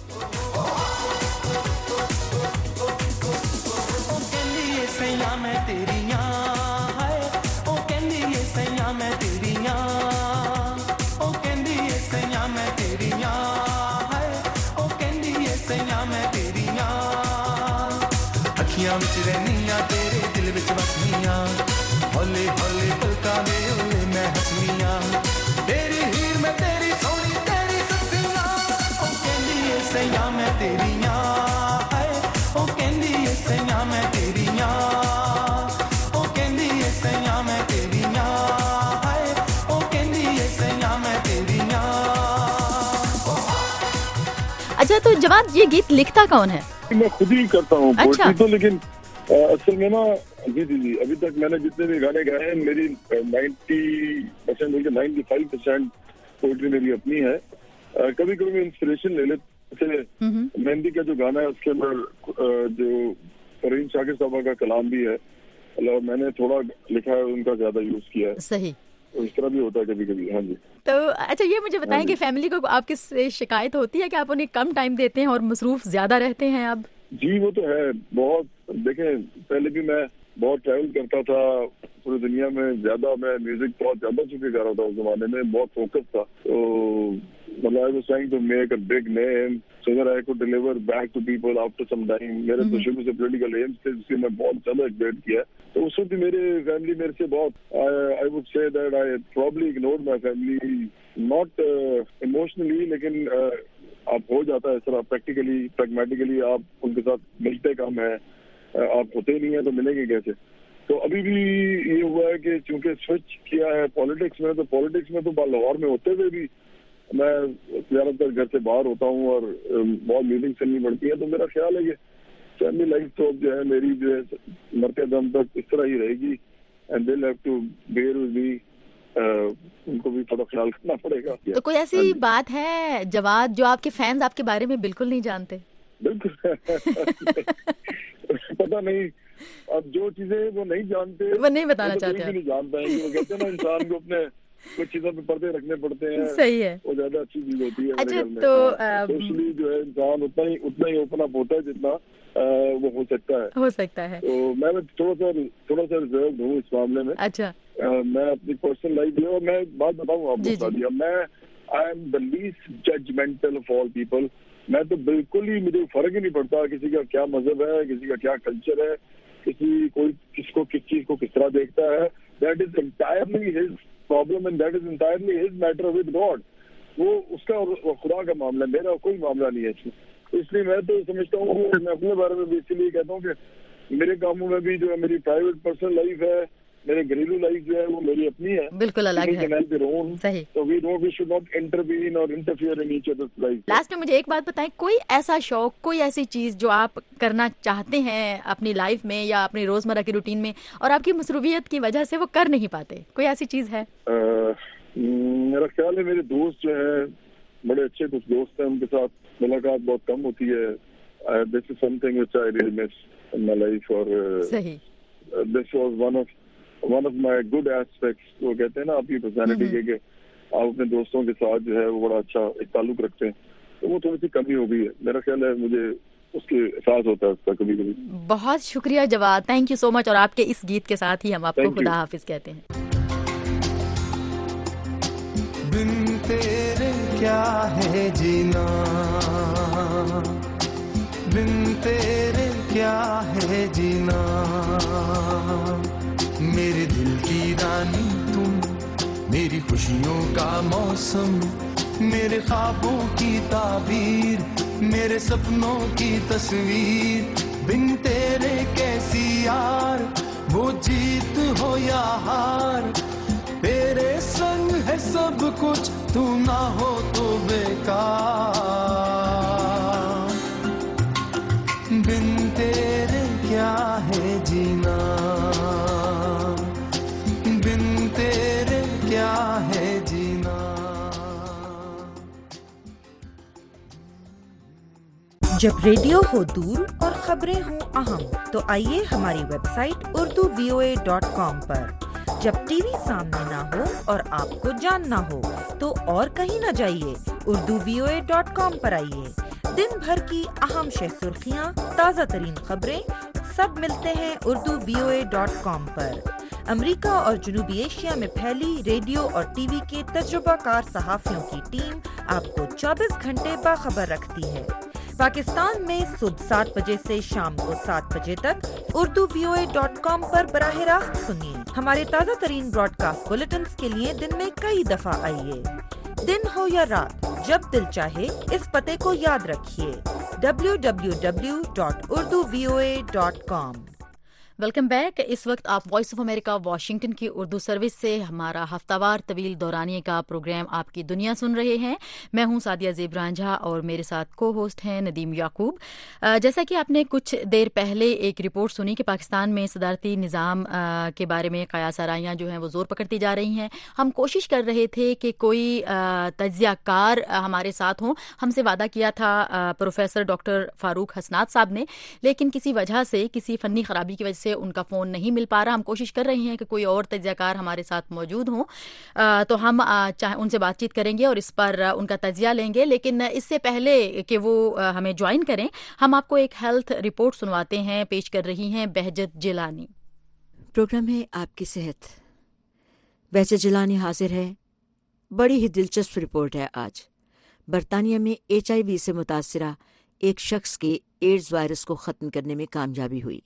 تیرے دل وچ وسنیاں, ہولے ہولے پلکاں دے ہولے میں ہسنیاں, تیری ہیر میں تیری سونی تیری سسیاں, او کہندی اے سیاں میں تیریاں, او کہندی اے سیاں میں تیریاں, او کہندی اے سیاں میں تیریاں, او کہندی اے سیاں میں تیریاں. اچھا, تو جواد یہ گیت لکھتا کون ہے؟ میں خود ہی کرتا ہوں پوئٹری تو, لیکن اصل میں نا جی جی جی ابھی تک میں نے جتنے بھی گانے گائے ہیں میری نائنٹی پرسینٹ بلکہ نائنٹی فائیو پرسینٹ پوئٹری میری اپنی ہے. کبھی کبھی میں انسپریشن لے لیتے, مہندی کا جو گانا ہے اس کے اندر جو فرین شاکر صاحبہ کا کلام بھی ہے, اور میں نے تھوڑا لکھا ہے, ان کا زیادہ یوز کیا ہے. صحیح, اس طرح بھی ہوتا ہے کبھی کبھی. ہاں جی. تو اچھا یہ مجھے بتائیں کہ فیملی کو آپ کی شکایت ہوتی ہے کہ آپ انہیں کم ٹائم دیتے ہیں اور مصروف زیادہ رہتے ہیں اب؟ جی وہ تو ہے بہت. دیکھیں پہلے بھی میں بہت ٹریول کرتا تھا پوری دنیا میں, زیادہ میں میوزک بہت زیادہ چکے کر رہا تھا اس زمانے میں, بہت فوکس تھا. تو مطلب I was trying to make a big name so that I could deliver back to people after some time. میرے تو شروع سے پولیٹیکل ایمس تھے جس سے میں بہت زیادہ ایکسپیکٹ کیا. تو اس وقت میرے فیملی میرے سے بہت I would say that I probably ignored my family, not uh, emotionally, لیکن uh, آپ ہو جاتا ہے اس طرح پریکٹیکلی پریگمیٹیکلی, آپ ان کے ساتھ ملتے کم ہیں, آپ ہوتے نہیں ہیں تو ملیں گے کیسے. تو ابھی بھی یہ ہوا ہے کہ چونکہ سوئچ کیا ہے پالیٹکس میں, تو پالیٹکس میں تو لاہور میں ہوتے ہوئے بھی میں زیادہ تر گھر سے باہر ہوتا ہوں اور بہت میٹنگ کرنی پڑتی ہے. تو میرا خیال ہے کہ فیملی لائف تو جو ہے میری جو ہے مرتے دم تک اس طرح ہی رہے گی, and they have to bear with me ان کو بھی تھوڑا خیال کرنا پڑے گا. تو کوئی ایسی بات ہے جواد جو آپ کے فینز آپ کے بارے میں بالکل نہیں جانتے؟ بالکل پتہ نہیں، اب جو چیزیں وہ نہیں جانتے وہ نہیں بتانا چاہتے، نہیں جان پائیں گے. وہ کہتے ہیں نا انسان کو اپنے کچھ چیزوں پہ پردے رکھنے پڑتے ہیں. صحیح ہے، وہ زیادہ اچھی چیز ہوتی ہے. اچھا تو سوشلی جو ہے انسان اتنا ہی اتنا ہی اوپن اپ ہوتا ہے جتنا وہ ہو سکتا ہے ہو سکتا ہے. تو میں تھوڑا سا تھوڑا سا ریزروڈ ہوں اس معاملے میں. اچھا میں اپنی پرسنل لائف میں، اور میں بات بتاؤں آپ کو، میں I am the least judgmental of all people. میں تو بالکل ہی، مجھے فرق ہی نہیں پڑتا کسی کا کیا مذہب ہے، کسی کا کیا کلچر ہے، کسی کوئی کس کو کس چیز کو کس طرح دیکھتا ہے. That is entirely his problem and that is entirely his matter with God. وہ اس کا اور خدا کا معاملہ ہے، میرا کوئی معاملہ نہیں ہے اس میں. اس لیے میں تو سمجھتا ہوں کہ میں اپنے بارے میں بھی اسی لیے کہتا ہوں کہ میرے کاموں میں بھی جو ہے میری پرائیویٹ پرسنل لائف ہے، میرے گھریلو لائف جو ہے وہ میری اپنی ہے، بالکل الگ ہے. صحیح. So we don't we should not intervene or interfere in each other's life. Last میں مجھے ایک بات بتائیں، کوئی ایسا شوق، کوئی ایسی چیز جو آپ کرنا چاہتے ہیں اپنی لائف میں یا اپنی روزمرہ کی روٹین میں اور آپ کی مصروفیت کی وجہ سے وہ کر نہیں پاتے، کوئی ایسی چیز ہے؟ میرا خیال ہے میرے دوست جو ہیں بڑے اچھے کچھ دوست ہیں، ان کے ساتھ ملاقات بہت کم ہوتی ہے. This is something which I really miss in my life. اور صحیح. This was one of one of my good aspects. وہ کہتے ہیں نا آپ کی پرسنالٹی کے کہ آپ اپنے دوستوں کے ساتھ جو ہے وہ بڑا اچھا ایک تعلق رکھتے ہیں. تو وہ تھوڑی سی کمی ہو گئی ہے، میرا خیال ہے مجھے اس کے احساس ہوتا ہے اس کا کبھی کبھی. بہت شکریہ جواد، تھینک یو سو مچ. اور آپ کے اس گیت کے ساتھ ہی ہم آپ کو خدا حافظ کہتے ہیں. بن تیرے کیا ہے جینا، بن تیرے کیا ہے جینا، میرے دل کی رانی تم، میری خوشیوں کا موسم، میرے خوابوں کی تعبیر، میرے سپنوں کی تصویر. بن تیرے کیسی یار، وہ جیت ہو یا ہار، تیرے سنگ ہے سب کچھ، تو نہ ہو تو بیکار. بن تیرے کیا ہے جینا، بن تیرے کیا ہے جینا. جب ریڈیو ہو دور اور خبریں ہوں اہم تو آئیے ہماری website Urdu V O A dot com پر. جب ٹی وی سامنے نہ ہو اور آپ کو جاننا ہو تو اور کہیں نہ جائیے، Urdu V O A dot com پر آئیے. دن بھر کی اہم شہ سرخیاں، تازہ ترین خبریں سب ملتے ہیں Urdu V O A dot com پر. امریکہ اور جنوبی ایشیا میں پھیلی ریڈیو اور ٹی وی کے تجربہ کار صحافیوں کی ٹیم آپ کو چوبیس گھنٹے باخبر رکھتی ہے. پاکستان میں صبح سات بجے سے شام کو سات بجے تک Urdu V O A dot com پر براہ راست سنیے. ہمارے تازہ ترین براڈ کاسٹ بلیٹنز کے لیے دن میں کئی دفعہ آئیے. دن ہو یا رات، جب دل چاہے اس پتے کو یاد رکھیے، W W W dot Urdu V O A dot com. Welcome back. اس وقت آپ وائس آف امریکہ واشنگٹن کی اردو سروس سے ہمارا ہفتہ وار طویل دورانیے کا پروگرام آپ کی دنیا سن رہے ہیں. میں ہوں سعدیہ زیب رانجھا اور میرے ساتھ کو ہوسٹ ہیں ندیم یعقوب. جیسا کہ آپ نے کچھ دیر پہلے ایک رپورٹ سنی کہ پاکستان میں صدارتی نظام کے بارے میں قیاس آرائیاں جو ہیں وہ زور پکڑتی جا رہی ہیں. ہم کوشش کر رہے تھے کہ کوئی تجزیہ کار ہمارے ساتھ ہوں. ہم سے وعدہ کیا تھا پروفیسر ڈاکٹر فاروق حسنات صاحب نے، لیکن کسی وجہ سے، کسی فنی خرابی کی وجہ سے ان کا فون نہیں مل پا رہا. ہم کوشش کر رہے ہیں کہ کوئی اور تجزیہ کار ہمارے ساتھ موجود ہوں تو ہم چاہے ان سے بات چیت کریں گے اور اس پر ان کا تجزیہ لیں گے. لیکن اس سے پہلے کہ وہ ہمیں جوائن کریں، ہم آپ کو ایک ہیلتھ رپورٹ سنواتے ہیں. پیش کر رہی ہیں بہجت جیلانی. پروگرام ہے آپ کی صحت. بہجت جیلانی حاضر ہے. بڑی ہی دلچسپ رپورٹ ہے آج. برطانیہ میں ایچ آئی وی سے متاثرہ ایک شخص کے ایڈز وائرس کو ختم کرنے میں کامیابی ہوئی.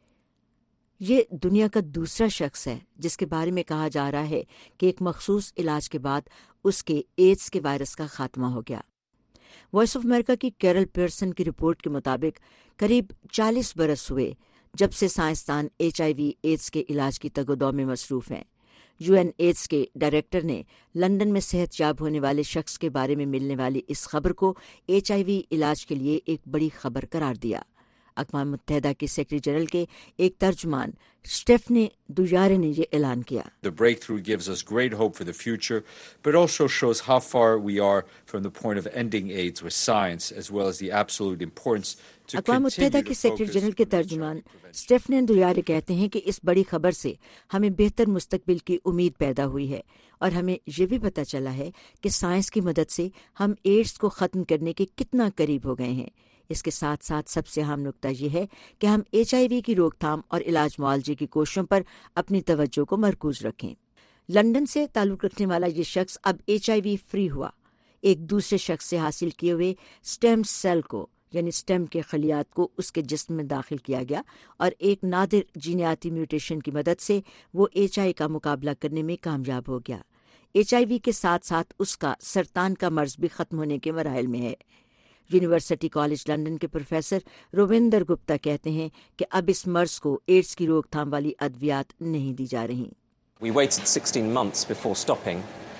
یہ دنیا کا دوسرا شخص ہے جس کے بارے میں کہا جا رہا ہے کہ ایک مخصوص علاج کے بعد اس کے ایڈز کے وائرس کا خاتمہ ہو گیا. وائس آف امریکہ کی کیرل پیئرسن کی رپورٹ کے مطابق قریب چالیس برس ہوئے جب سے سائنسدان ایچ آئی وی ایڈز کے علاج کی تگ و دو میں مصروف ہیں. یو این ایڈز کے ڈائریکٹر نے لندن میں صحت یاب ہونے والے شخص کے بارے میں ملنے والی اس خبر کو ایچ آئی وی علاج کے لیے ایک بڑی خبر قرار دیا. اقوام متحدہ کے سیکرٹری جنرل کے ایک ترجمان اسٹیفنے دوجارے نے یہ اعلان کیا. The breakthrough gives us great hope for the future, but also shows how far we are from the point of ending AIDS with science, as well as the absolute importance to اقوام متحدہ کے سیکرٹری جنرل کے ترجمان اسٹیفنے دوجارے کہتے ہیں کہ اس بڑی خبر سے ہمیں بہتر مستقبل کی امید پیدا ہوئی ہے اور ہمیں یہ بھی پتہ چلا ہے کہ سائنس کی مدد سے ہم ایڈز کو ختم کرنے کے کتنا قریب ہو گئے ہیں. اس کے ساتھ ساتھ سب سے اہم نکتہ یہ ہے کہ ہم ایچ آئی وی کی روک تھام اور علاج معالجے کی کوششوں پر اپنی توجہ کو مرکوز رکھیں. لندن سے تعلق رکھنے والا یہ شخص اب ایچ آئی وی فری ہوا. ایک دوسرے شخص سے حاصل کیے ہوئے سٹیم سیل کو یعنی سٹیم کے خلیات کو اس کے جسم میں داخل کیا گیا اور ایک نادر جینیاتی میوٹیشن کی مدد سے وہ ایچ آئی کا مقابلہ کرنے میں کامیاب ہو گیا. ایچ آئی وی کے ساتھ ساتھ اس کا سرطان کا مرض بھی ختم ہونے کے مراحل میں ہے. یونیورسٹی کالج لندن کے پروفیسر روویندر گپتا کہتے ہیں کہ اب اس مرض کو ایڈز کی روک تھام والی ادویات نہیں دی جا رہی. We waited sixteen months before stopping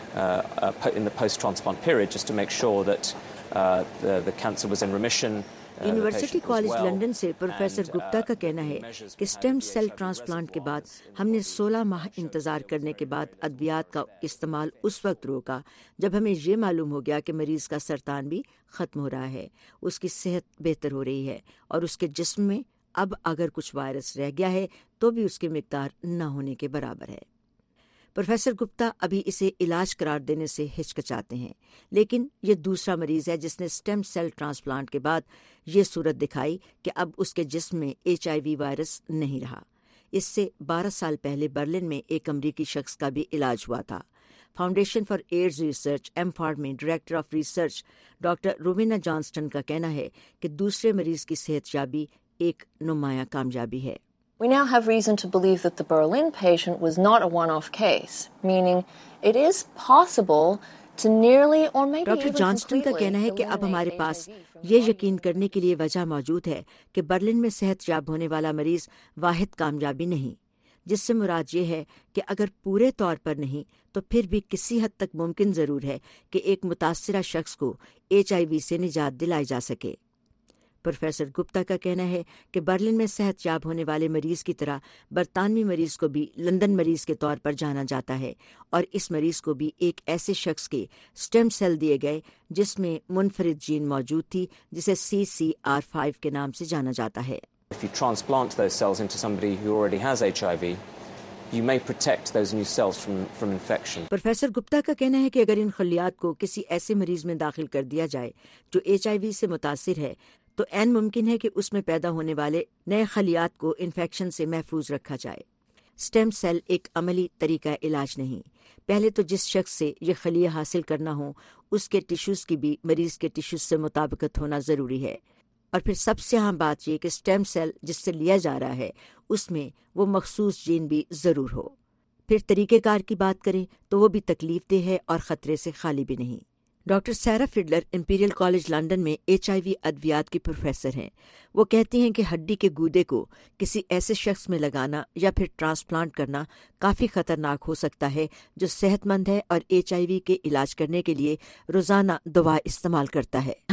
uh, uh, in the post-transplant period just to make sure that uh, the, the cancer was in remission. University college London سے پروفیسر گپتا کا کہنا ہے کہ سٹیم سیل ٹرانسپلانٹ کے بعد ہم نے سولہ ماہ انتظار کرنے کے بعد ادویات کا استعمال اس وقت روکا جب ہمیں یہ معلوم ہو گیا کہ مریض کا سرطان بھی ختم ہو رہا ہے, اس کی صحت بہتر ہو رہی ہے اور اس کے جسم میں اب اگر کچھ وائرس رہ گیا ہے تو بھی اس کی مقدار نہ ہونے کے برابر ہے. پروفیسر گپتا ابھی اسے علاج قرار دینے سے ہچکچاتے ہیں, لیکن یہ دوسرا مریض ہے جس نے سٹیم سیل ٹرانسپلانٹ کے بعد یہ صورت دکھائی کہ اب اس کے جسم میں ایچ آئی وی وائرس نہیں رہا. اس سے بارہ سال پہلے برلن میں ایک امریکی شخص کا بھی علاج ہوا تھا. Foundation for AIDS research amfAR میں director of research doctor Rowena Johnston کا کہنا ہے کہ دوسرے مریض کی صحت یابی ایک نمایاں کامیابی ہے. We now have reason to believe that the Berlin patient was not a one-off case, meaning it is possible to nearly or maybe doctor even Johnston کا کہنا ہے کہ اب ہمارے پاس یہ یقین کرنے کے لیے وجہ موجود ہے کہ برلن میں صحت یاب ہونے والا مریض واحد کامیابی نہیں, جس سے مراد یہ ہے کہ اگر پورے طور پر نہیں تو پھر بھی کسی حد تک ممکن ضرور ہے کہ ایک متاثرہ شخص کو ایچ آئی وی سے نجات دلائی جا سکے. پروفیسر گپتا کا کہنا ہے کہ برلن میں صحت یاب ہونے والے مریض کی طرح برطانوی مریض کو بھی لندن مریض کے طور پر جانا جاتا ہے اور اس مریض کو بھی ایک ایسے شخص کے سٹیم سیل دیے گئے جس میں منفرد جین موجود تھی جسے سی سی آر فائیو کے نام سے جانا جاتا ہے. If you transplant those cells into somebody who already has H I V, you may protect those new cells from, from infection. Professor Gupta کا کہنا ہے کہ اگر ان خلیات کو کسی ایسے مریض میں داخل کر دیا جائے جو ایچ آئی وی سے متاثر ہے تو عین ممکن ہے کہ اس میں پیدا ہونے والے نئے خلیات کو انفیکشن سے محفوظ رکھا جائے. سٹیم سیل ایک عملی طریقہ علاج نہیں. پہلے تو جس شخص سے یہ خلیہ حاصل کرنا ہو اس کے ٹیشوز کی بھی مریض کے ٹیشوز سے مطابقت ہونا ضروری ہے, اور پھر سب سے اہم بات یہ کہ سٹیم سیل جس سے لیا جا رہا ہے اس میں وہ مخصوص جین بھی ضرور ہو. پھر طریقہ کار کی بات کریں تو وہ بھی تکلیف دہ ہے اور خطرے سے خالی بھی نہیں. Doctor Sarah Fidler imperial college London میں ایچ آئی وی ادویات کی پروفیسر ہیں. وہ کہتی ہیں کہ ہڈی کے گودے کو کسی ایسے شخص میں لگانا یا پھر ٹرانسپلانٹ کرنا کافی خطرناک ہو سکتا ہے جو صحت مند ہے اور ایچ آئی وی کے علاج کرنے کے لیے روزانہ دوا استعمال کرتا ہے.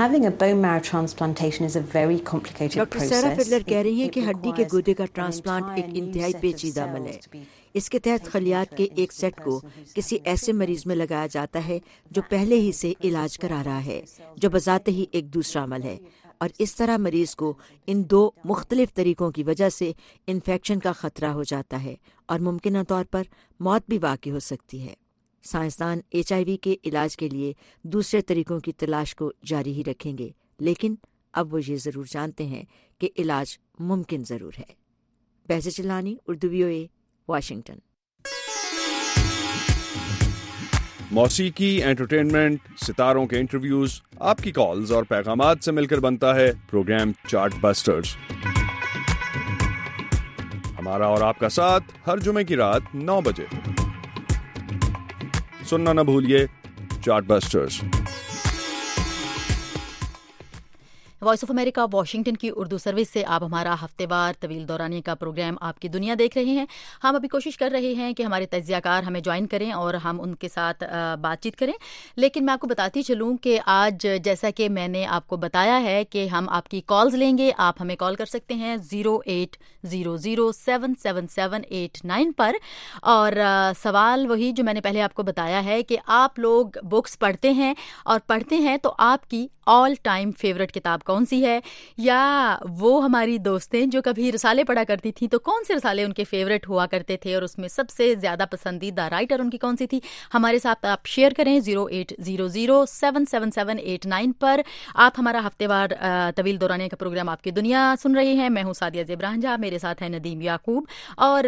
ڈاکٹر سیرا فڈلر کہہ رہی ہیں کہ ہڈی کے گودے کا ٹرانسپلانٹ ایک انتہائی پیچیدہ عمل ہے. اس کے تحت خلیات کے ایک سیٹ کو کسی ایسے مریض میں لگایا جاتا ہے جو پہلے ہی سے علاج کرا رہا ہے, جو بذات ہی ایک دوسرا عمل ہے, اور اس طرح مریض کو ان دو مختلف طریقوں کی وجہ سے انفیکشن کا خطرہ ہو جاتا ہے اور ممکنہ طور پر موت بھی واقع ہو سکتی ہے. سائنسدان ایچ آئی وی کے علاج کے لیے دوسرے طریقوں کی تلاش کو جاری ہی رکھیں گے, لیکن اب وہ یہ ضرور جانتے ہیں کہ علاج ممکن ضرور ہے. Bahjat Jilani, Urdu V O A, Washington. موسیقی, انٹرٹینمنٹ, ستاروں کے انٹرویوز, آپ کی کالز اور پیغامات سے مل کر بنتا ہے پروگرام چارٹ بسٹرز. ہمارا اور آپ کا ساتھ ہر جمعے کی رات نو بجے. سننا نہ بھولیے chart busters. Voice of America Washington की उर्दू सर्विस से आप हमारा हफ्तेवार तवील दौरानिए का प्रोग्राम आपकी दुनिया देख रहे हैं। हम अभी कोशिश कर रहे हैं कि हमारे तज्जियाकार हमें ज्वाइन करें और हम उनके साथ बातचीत करें, लेकिन मैं आपको बताती चलूं कि आज जैसा कि मैंने आपको बताया है कि हम आपकी कॉल्स लेंगे। आप हमें कॉल कर सकते हैं zero eight zero zero seven seven seven eight nine पर। और आ, सवाल वही जो मैंने पहले आपको बताया है कि आप लोग बुक्स पढ़ते हैं और पढ़ते हैं तो आपकी ऑल टाइम फेवरेट किताब कौन सी है, या वो हमारी दोस्तें जो कभी रसाले पढ़ा करती थी तो कौन से रसाले उनके फेवरेट हुआ करते थे और उसमें सबसे ज़्यादा पसंदीदा राइटर उनकी कौन सी थी, हमारे साथ आप शेयर करें zero eight zero zero seven seven seven eight nine पर। आप हमारा हफ्तेवार तवील दौरानिए का प्रोग्राम आपकी दुनिया सुन रहे हैं। मैं हूँ सादिया ज़ेबरान, मेरे साथ है नदीम याकूब। और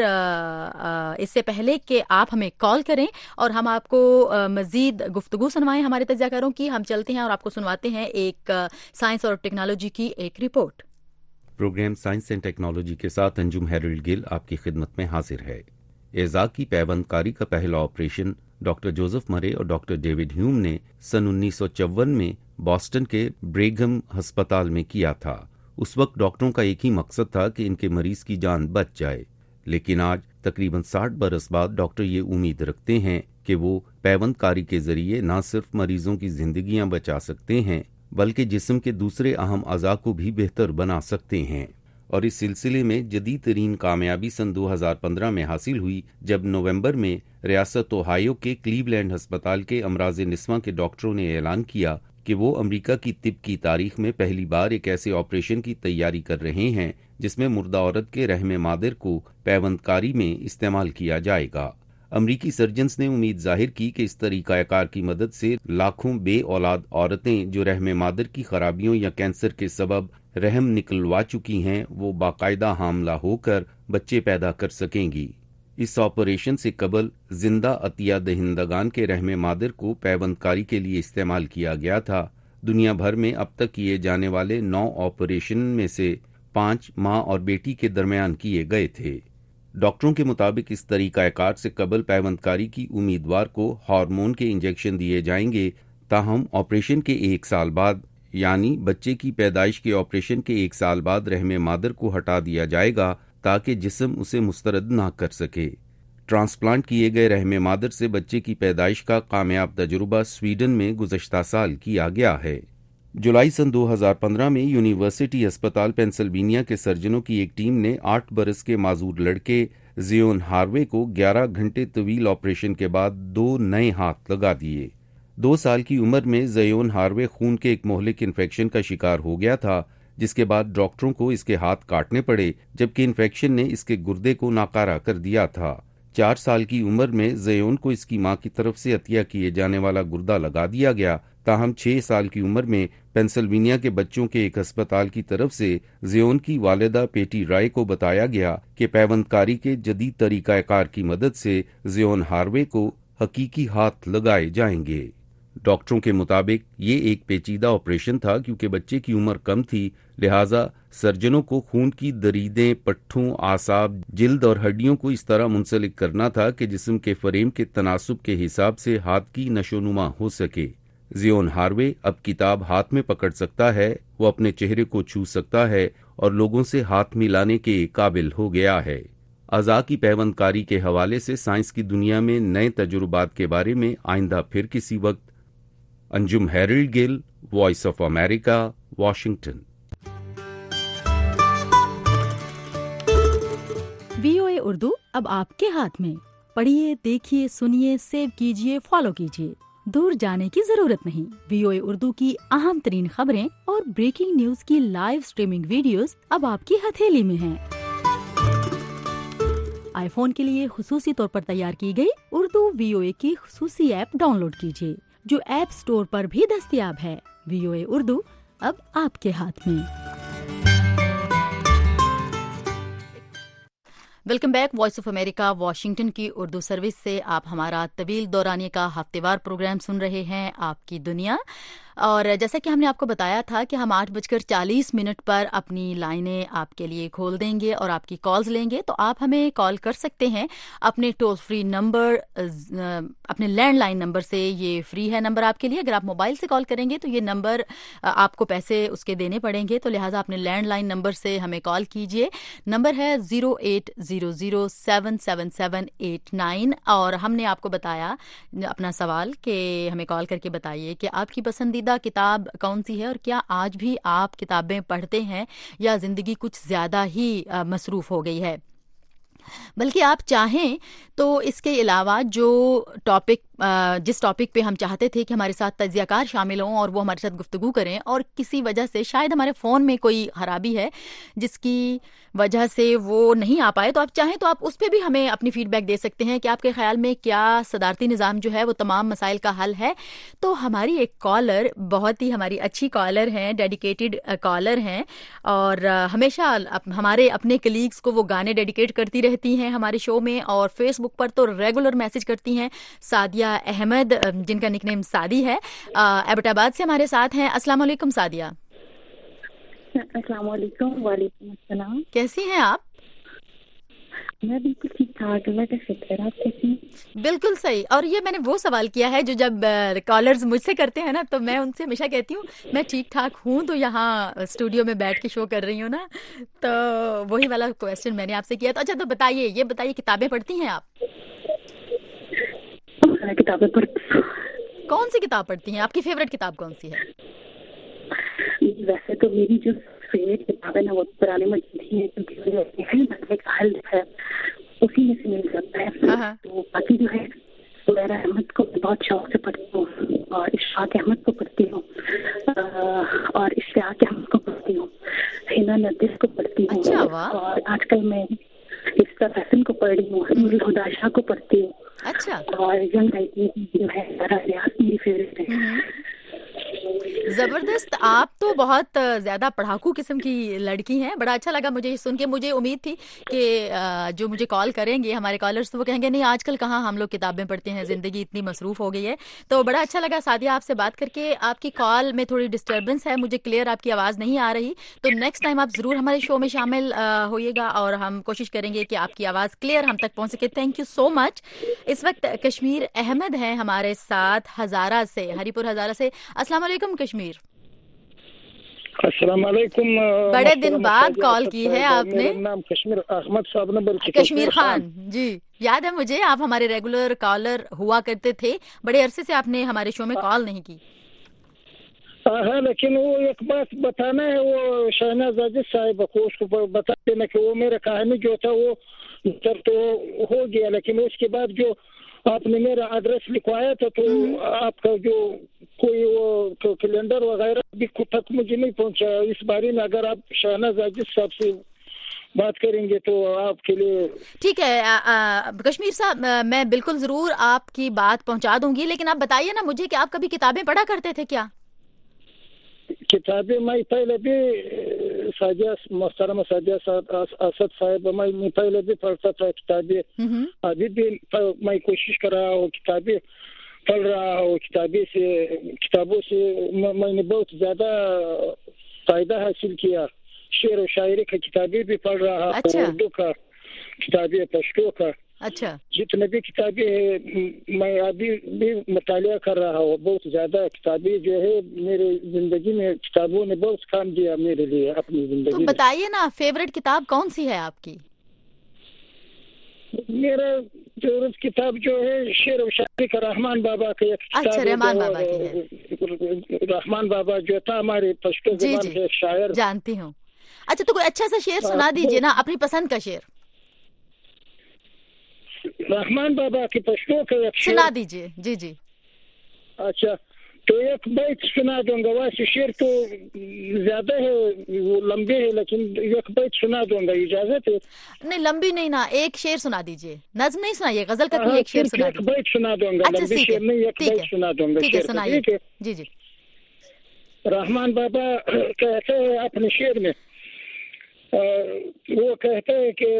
इससे पहले कि आप हमें कॉल करें और हम आपको मज़ीद गुफ्तगू सुनवाएं हमारे तज्जियाकारों की, हम चलते हैं और आपको सुनवाते हैं एक साइंस और टेक्नोलॉजी की एक report. Programme science and technology के साथ अंजुम हैरल्ड गिल आपकी खिदमत में हाजिर है। एज़ा की पैबंदकारी का पहला ऑपरेशन डॉक्टर जोसेफ मरे और डॉक्टर डेविड ह्यूम ने सन उन्नीस सौ चौवन में बॉस्टन के ब्रेघम अस्पताल में किया था। उस वक्त डॉक्टरों का एक ही मकसद था कि इनके मरीज की जान बच जाए, लेकिन आज तकरीबन साठ बरस बाद डॉक्टर ये उम्मीद रखते हैं कि वो पैबंदकारी के जरिए न सिर्फ मरीजों की जिंदगियां बचा सकते हैं बल्कि जिस्म के दूसरे अहम अज़ा को भी बेहतर बना सकते हैं। और इस सिलसिले में जदीद तरीन कामयाबी सन दो हज़ार पंद्रह में हासिल हुई जब नवंबर में रियासत ओहायो के क्लीवलैंड अस्पताल के अमराज निस्वां के डॉक्टरों ने ऐलान किया कि वो अमेरिका की तिब की तारीख में पहली बार एक ऐसे ऑपरेशन की तैयारी कर रहे हैं जिसमें मुर्दा औरत के रहमे मादर को पैबंदकारी में इस्तेमाल किया जाएगा। अमरीकी सर्जन्स ने उम्मीद जाहिर की कि इस तरीकाकार की मदद से लाखों बे औलाद औरतें जो रहमे मादर की खराबियों या कैंसर के सबब रहम निकलवा चुकी हैं वो बाकायदा हामला होकर बच्चे पैदा कर सकेंगी। इस ऑपरेशन से कबल जिंदा अतिया दहिंदगान के रहमे मादर को पैबंदकारी के लिए इस्तेमाल किया गया था। दुनिया भर में अब तक किए जाने वाले नौ ऑपरेशन में से पांच माँ और बेटी के दरमियान किए गए थे। डॉक्टरों के मुताबिक इस तरीकाकार से कबल पैबंदकारी की उम्मीदवार को हार्मोन के इंजेक्शन दिए जाएंगे, ताहम ऑपरेशन के एक साल बाद यानी बच्चे की पैदाइश के ऑपरेशन के एक साल बाद रहमे मादर को हटा दिया जाएगा ताकि जिस्म उसे मुस्तरद ना कर सके। ट्रांसप्लांट किए गए रहमे मादर से बच्चे की पैदाइश का कामयाब तजुर्बा स्वीडन में गुज़श्ता साल किया गया है। जुलाई सन दो हज़ार पंद्रह में यूनिवर्सिटी अस्पताल पेंसिल्वेनिया के सर्जनों की एक टीम ने आठ बरस के माजूर लड़के ज़ियोन हार्वे को ग्यारह घंटे तवील ऑपरेशन के बाद दो नए हाथ लगा दिए। दो साल की उम्र में ज़ियोन हार्वे खून के एक मोहलिक इन्फेक्शन का शिकार हो गया था, जिसके बाद डॉक्टरों को इसके हाथ काटने पड़े, जबकि इन्फेक्शन ने इसके गुर्दे को नाकारा कर दिया था। चार साल की उम्र में ज़ियोन को इसकी मां की तरफ से अतिया किए जाने वाला गुर्दा लगा दिया गया, ताहम छह साल की उम्र में पेंसिल्वेनिया के बच्चों के एक अस्पताल की तरफ से ज़ियोन की वालिदा पेटी राय को बताया गया कि पैबंदकारी के जदीद तरीकाकार की मदद से ज़ियोन हार्वे को हकीकी हाथ लगाए जाएंगे। डॉक्टरों के मुताबिक ये एक पेचीदा ऑपरेशन था क्योंकि बच्चे की उम्र कम थी, लिहाजा सर्जनों को खून की दरीदें, पट्ठों, आसाब, जिल्द और हड्डियों को इस तरह मुंसलिक करना था कि जिस्म के फ्रेम के तनासुब के हिसाब से हाथ की नशोनुमा हो सके। ज़ियोन हार्वे अब किताब हाथ में पकड़ सकता है, वो अपने चेहरे को छू सकता है और लोगों से हाथ मिलाने के काबिल हो गया है। अज़ा की पैबंदकारी के हवाले से साइंस की दुनिया में नए तजुर्बात के बारे में आइंदा फिर किसी वक्त। Anjum Harold Gill, voice of America, Washington. VOA Urdu अब आपके हाथ में। पढ़िए, देखिए, सुनिए, सेव कीजिए, फॉलो कीजिए। दूर जाने की जरूरत नहीं। वीओए उर्दू की अहम तरीन खबरें और ब्रेकिंग न्यूज की लाइव स्ट्रीमिंग वीडियोस अब आपकी हथेली में हैं। आईफोन के लिए खुसूसी तौर पर तैयार की गई उर्दू वीओए की खुसूसी ऐप डाउनलोड कीजिए, जो ऐप स्टोर पर भी दस्तयाब है। वीओए उर्दू अब आपके हाथ में। Welcome back. Voice of America Washington की उर्दू सर्विस से आप हमारा तवील दौरानिए का हफ्तेवार प्रोग्राम सुन रहे हैं, आपकी दुनिया। اور جیسا کہ ہم نے آپ کو بتایا تھا کہ ہم آٹھ بج کر چالیس منٹ پر اپنی لائنیں آپ کے لیے کھول دیں گے اور آپ کی کالز لیں گے. تو آپ ہمیں کال کر سکتے ہیں اپنے ٹول فری نمبر, اپنے لینڈ لائن نمبر سے. یہ فری ہے نمبر آپ کے لیے. اگر آپ موبائل سے کال کریں گے تو یہ نمبر آپ کو پیسے اس کے دینے پڑیں گے, تو لہٰذا اپنے لینڈ لائن نمبر سے ہمیں کال کیجیے. نمبر ہے zero eight zero zero seven seven seven eight nine. اور ہم نے آپ کو بتایا اپنا سوال کہ ہمیں کال کر کے بتائیے کہ آپ کی پسندیدہ کتاب کون سی ہے, اور کیا آج بھی آپ کتابیں پڑھتے ہیں یا زندگی کچھ زیادہ ہی مصروف ہو گئی ہے. بلکہ آپ چاہیں تو اس کے علاوہ جو ٹاپک جس ٹاپک پہ ہم چاہتے تھے کہ ہمارے ساتھ تجزیہ کار شامل ہوں اور وہ ہمارے ساتھ گفتگو کریں, اور کسی وجہ سے شاید ہمارے فون میں کوئی خرابی ہے جس کی وجہ سے وہ نہیں آ پائے, تو آپ چاہیں تو آپ اس پہ بھی ہمیں اپنی فیڈ بیک دے سکتے ہیں کہ آپ کے خیال میں کیا صدارتی نظام جو ہے وہ تمام مسائل کا حل ہے. تو ہماری ایک کالر, بہت ہی ہماری اچھی کالر ہیں, ڈیڈیکیٹڈ کالر ہیں, اور ہمیشہ ہمارے اپنے کلیگز کو وہ گانے ڈیڈیکیٹ کرتی رہتی ہیں ہمارے شو میں, اور فیس بک پر تو ریگولر میسج کرتی ہیں. سعدیہ احمد, جن کا نک نیم سعدی ہے, ایبٹ آباد سے ہمارے ساتھ ہیں. السلام علیکم سعدیہ. السلام علیکم. وعلیکم السلام. کیسی ہیں آپ؟ میں بالکل ٹھیک ٹھاک. اللہ کا شکر. آپ کیسی ہیں؟ بالکل صحیح. اور یہ میں نے وہ سوال کیا ہے جو جب کالرز مجھ سے کرتے ہیں نا, تو میں ان سے ہمیشہ کہتی ہوں میں ٹھیک ٹھاک ہوں, تو یہاں اسٹوڈیو میں بیٹھ کے شو کر رہی ہوں نا, تو وہی والا کویسچن میں نے آپ سے کیا. تو اچھا, تو بتائیے, یہ بتائیے کتابیں پڑھتی ہیں آپ؟ کتابیں پڑھتی. کون سی کتاب پڑھتی ہیں؟ آپ کی فیوریٹ کتاب کون سی ہے؟ ویسے تو میری جو فیوریٹ کتاب ہے نا وہ قرآن مجید ہی ہے, کیونکہ ایک حل ہے اسی میں سے مل جاتا ہے. تو باقی جو ہے زبیر احمد کو بہت شوق سے پڑھتی ہوں, اور اشفاق احمد کو پڑھتی ہوں, اور اشفاق احمد کو پڑھتی ہوں, ہنا نرگس کو پڑھتی ہوں, اور آج کل میں استا فیصل کو پڑھ رہی ہوں, نور الہدی شاہ کو پڑھتی ہوں. اچھا. اور ینگ رائٹنگ جو ہے سارا ریاض میری فیوریٹ ہے. زبردست. آپ تو بہت زیادہ پڑھاکو قسم کی لڑکی ہیں. بڑا اچھا لگا مجھے سن کے. مجھے امید تھی کہ جو مجھے کال کریں گے ہمارے کالرز تو وہ کہیں گے نہیں آج کل کہاں ہم لوگ کتابیں پڑھتے ہیں, زندگی اتنی مصروف ہو گئی ہے. تو بڑا اچھا لگا سعدیہ آپ سے بات کر کے. آپ کی کال میں تھوڑی ڈسٹربنس ہے, مجھے کلیئر آپ کی آواز نہیں آ رہی, تو نیکسٹ ٹائم آپ ضرور ہمارے شو میں شامل ہوئیے گا اور ہم کوشش کریں گے کہ آپ کی آواز کلیئر ہم تک پہنچ سکے. تھینک یو سو مچ. اس وقت کشمیر احمد ہیں ہمارے ساتھ ہزارہ سے, ہری پور ہزارہ سے. السلام علیکم کشمیر. السلام علیکم. بڑے دن بعد کال کی ہے آپ نے. میرا نام کشمیر احمد صاحب نے, بلکہ کشمیر خان. جی یاد ہے مجھے, آپ ہمارے ریگولر کالر ہوا کرتے تھے. بڑے عرصے سے آپ نے ہمارے شو میں کال نہیں کی. ہاں, لیکن وہ ایک بات بتانا ہے, وہ شہناز عزیز صاحب کو اس کو بتا دینا کہ وہ میرا کہانی جو تھا وہ تو ہو گیا, لیکن اس کے بعد جو آپ نے میرا ایڈریس لکھوایا تھا تو آپ کا جو کوئی وہ کیلنڈر وغیرہ بھی تک مجھے نہیں پہنچا. اس بارے میں اگر آپ شہناز عزیز صاحب سے بات کریں گے تو آپ کے لیے ٹھیک ہے. کشمیر صاحب, میں بالکل ضرور آپ کی بات پہنچا دوں گی, لیکن آپ بتائیے نا مجھے کہ آپ کبھی کتابیں پڑھا کرتے تھے کیا؟ کتابیں میں پہلے بھی سعدیہ محترمہ سعدیہ اسد صاحب میں پہلے بھی پڑھتا تھا کتابیں. ابھی بھی میں کوشش کر رہا ہوں, کتابیں پڑھ رہا ہوں. کتابیں سے کتابوں سے میں نے بہت زیادہ فائدہ حاصل کیا. شعر و شاعری کا کتابیں بھی پڑھ رہا ہوں, اردو کا کتابیں, پشتو کا. اچھا. جتنے بھی کتابیں ہیں میں ابھی بھی مطالعہ کر رہا ہوں. بہت زیادہ کتابیں جو ہے میرے زندگی میں, کتابوں نے بہت کام دیا میرے لیے اپنی زندگی. تو بتائیے نا فیوریٹ کتاب کون سی ہے آپ کی؟ میرا فیوریٹ کتاب جو ہے شعر و شاعری کا رحمان بابا کا ایک کتاب. اچھا, رحمان بابا کی ہے. رحمان بابا جو تھا ہمارے پشتو زبان کے شاعر. جانتی ہوں. اچھا, تو کوئی اچھا سا شعر سنا دیجیے نا, اپنی پسند کا شعر. رحمان بابا کی پشتو کا سنا دیجیے. جی جی. اچھا, تو ایک بیت سنا دوں گا. ویسے شعر تو زیادہ ہے, وہ لمبے ہے, لیکن ایک بیت سنا دوں گا, اجازت ہے؟ نہیں لمبی نہیں نا, ایک شعر سنا دیجیے. نظم نہیں سنائیے, غزل کا کوئی ایک شعر سنا دیجیے. ایک بیت سنا دوں گا. لمبی شعر نہیں, ایک بیت سنا دوں گا. ٹھیک ہے, سنائیے. جی جی. رحمان بابا کہتے ہیں اپنے شعر میں, وہ کہتے ہیں کہ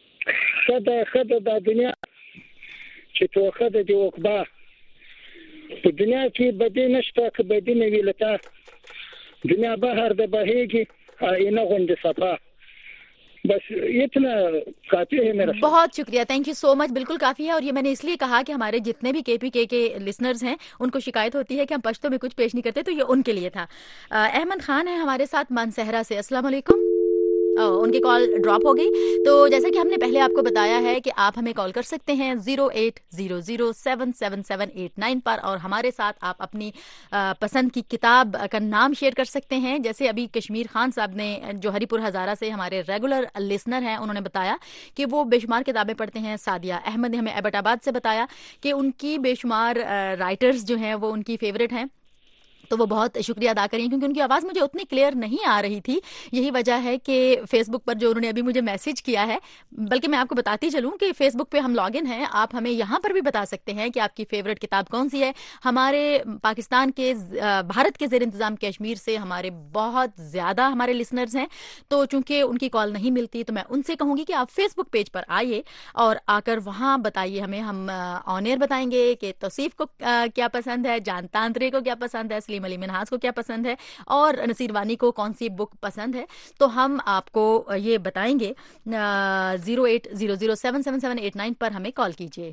خدا خدا دا دنیا چې تو خدا دی وکبا په دنیا کې بدی نشته که بدی نه وي لکه دنیا بهر د بهیږي آئینه غوندې صفا بس اتنا کافی ہے میرا. بہت شکریہ, تھینک یو سو مچ. بالکل کافی ہے, اور یہ میں نے اس لیے کہا کہ ہمارے جتنے بھی کے پی کے کے لسنرز ہیں ان کو شکایت ہوتی ہے کہ ہم پشتو میں کچھ پیش نہیں کرتے, تو یہ ان کے لیے تھا. احمد خان ہے ہمارے ساتھ مانسہرہ سے. السلام علیکم. ان کی کال ڈراپ ہو گئی. تو جیسا کہ ہم نے پہلے آپ کو بتایا ہے کہ آپ ہمیں کال کر سکتے ہیں zero eight zero zero seven seven seven eight nine پر, اور ہمارے ساتھ آپ اپنی پسند کی کتاب کا نام شیئر کر سکتے ہیں. جیسے ابھی کشمیر خان صاحب نے جو ہری پور ہزارہ سے ہمارے ریگولر لسنر ہیں, انہوں نے بتایا کہ وہ بے شمار کتابیں پڑھتے ہیں. سعدیہ احمد نے ہمیں ایبٹ آباد سے بتایا کہ ان کی بے شمار رائٹرز جو ہیں وہ ان کی فیوریٹ ہیں. تو وہ بہت شکریہ ادا کریں کیونکہ ان کی آواز مجھے اتنی کلیئر نہیں آ رہی تھی. یہی وجہ ہے کہ فیس بک پر جو انہوں نے ابھی مجھے میسج کیا ہے, بلکہ میں آپ کو بتاتی چلوں کہ فیس بک پہ ہم لاگ ان ہیں, آپ ہمیں یہاں پر بھی بتا سکتے ہیں کہ آپ کی فیوریٹ کتاب کون سی ہے. ہمارے پاکستان کے بھارت کے زیر انتظام کشمیر سے ہمارے بہت زیادہ ہمارے لسنرز ہیں, تو چونکہ ان کی کال نہیں ملتی تو میں ان سے کہوں گی کہ آپ فیس بک پیج پر آئیے اور آ کر وہاں بتائیے ہمیں. ہم آن ایئر بتائیں گے کہ توصیف کو کیا پسند ہے, جان تانترے کو کیا پسند ہے, سلیم علی منہاس کو کیا پسند ہے, اور نصیر وانی کو کون سی بک پسند ہے. تو ہم آپ کو یہ بتائیں گے. Zero eight zero zero seven seven seven eight nine پر ہمیں کال کیجیے.